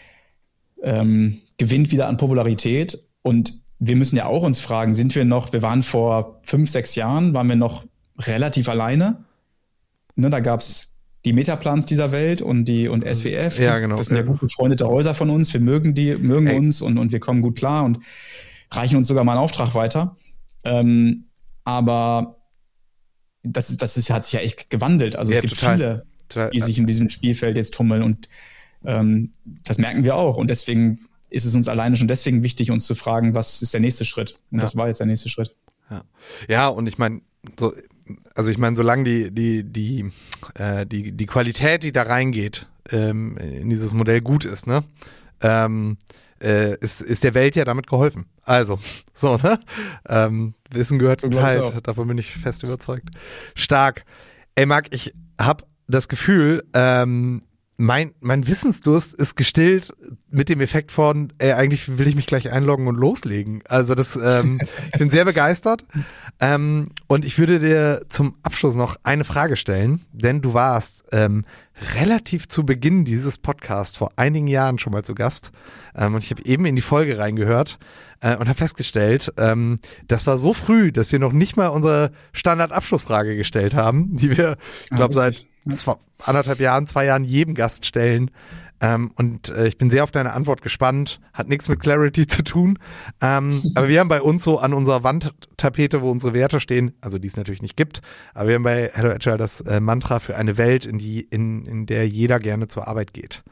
ähm, gewinnt wieder an Popularität und wir müssen ja auch uns fragen, sind wir noch, wir waren vor fünf, sechs Jahren, waren wir noch relativ alleine. Ne, da gab es die Metaplans dieser Welt und die und S W F. Ja, genau. Das sind ja gut befreundete Häuser von uns. Wir mögen die, mögen Ey. uns und, und wir kommen gut klar und reichen uns sogar mal einen Auftrag weiter. Ähm, aber das ist, das ist, hat sich ja echt gewandelt. Also ja, es gibt total, viele, total, die sich in diesem Spielfeld jetzt tummeln und ähm, das merken wir auch. Und deswegen ist es uns alleine schon deswegen wichtig, uns zu fragen, was ist der nächste Schritt? Und ja. das war jetzt der nächste Schritt. Ja, ja und ich meine, so, also ich meine, solange die, die, die, äh, die, die Qualität, die da reingeht, ähm, in dieses Modell gut ist, ne, ähm, äh, ist, ist der Welt ja damit geholfen. Also, so, ne? Ähm, Wissen gehört geteilt, davon bin ich fest überzeugt. Stark. Ey, Marc, ich habe das Gefühl, ähm, Mein, mein Wissensdurst ist gestillt mit dem Effekt von, ey, eigentlich will ich mich gleich einloggen und loslegen. Also das, ähm, ich bin sehr begeistert. Ähm, und ich würde dir zum Abschluss noch eine Frage stellen, denn du warst ähm, relativ zu Beginn dieses Podcasts vor einigen Jahren schon mal zu Gast. Ähm, und ich habe eben in die Folge reingehört äh, und habe festgestellt, ähm, das war so früh, dass wir noch nicht mal unsere Standardabschlussfrage gestellt haben, die wir, ich glaube, seit zwei, anderthalb Jahren, zwei Jahren jedem Gast stellen. Ähm, und äh, ich bin sehr auf deine Antwort gespannt. Hat nichts mit Clarity zu tun. Ähm, aber wir haben bei uns so an unserer Wandtapete, wo unsere Werte stehen, also die es natürlich nicht gibt, aber wir haben bei Hello Agile das äh, Mantra für eine Welt, in, die, in, in der jeder gerne zur Arbeit geht.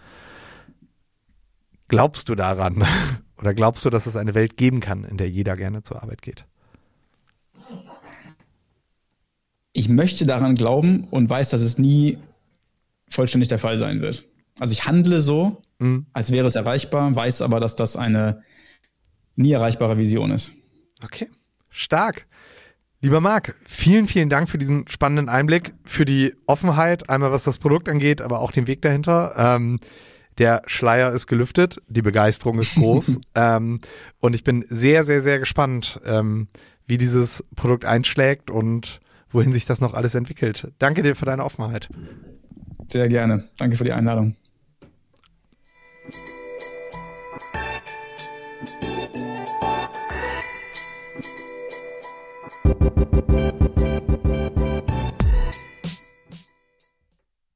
Glaubst du daran? Oder glaubst du, dass es eine Welt geben kann, in der jeder gerne zur Arbeit geht? Ich möchte daran glauben und weiß, dass es nie vollständig der Fall sein wird. Also ich handle so, mhm. als wäre es erreichbar, weiß aber, dass das eine nie erreichbare Vision ist. Okay, stark. Lieber Marc, vielen, vielen Dank für diesen spannenden Einblick, für die Offenheit, einmal was das Produkt angeht, aber auch den Weg dahinter. Ähm, der Schleier ist gelüftet, die Begeisterung ist groß ähm, und ich bin sehr, sehr, sehr gespannt, ähm, wie dieses Produkt einschlägt und wohin sich das noch alles entwickelt. Danke dir für deine Offenheit. Sehr gerne. Danke für die Einladung.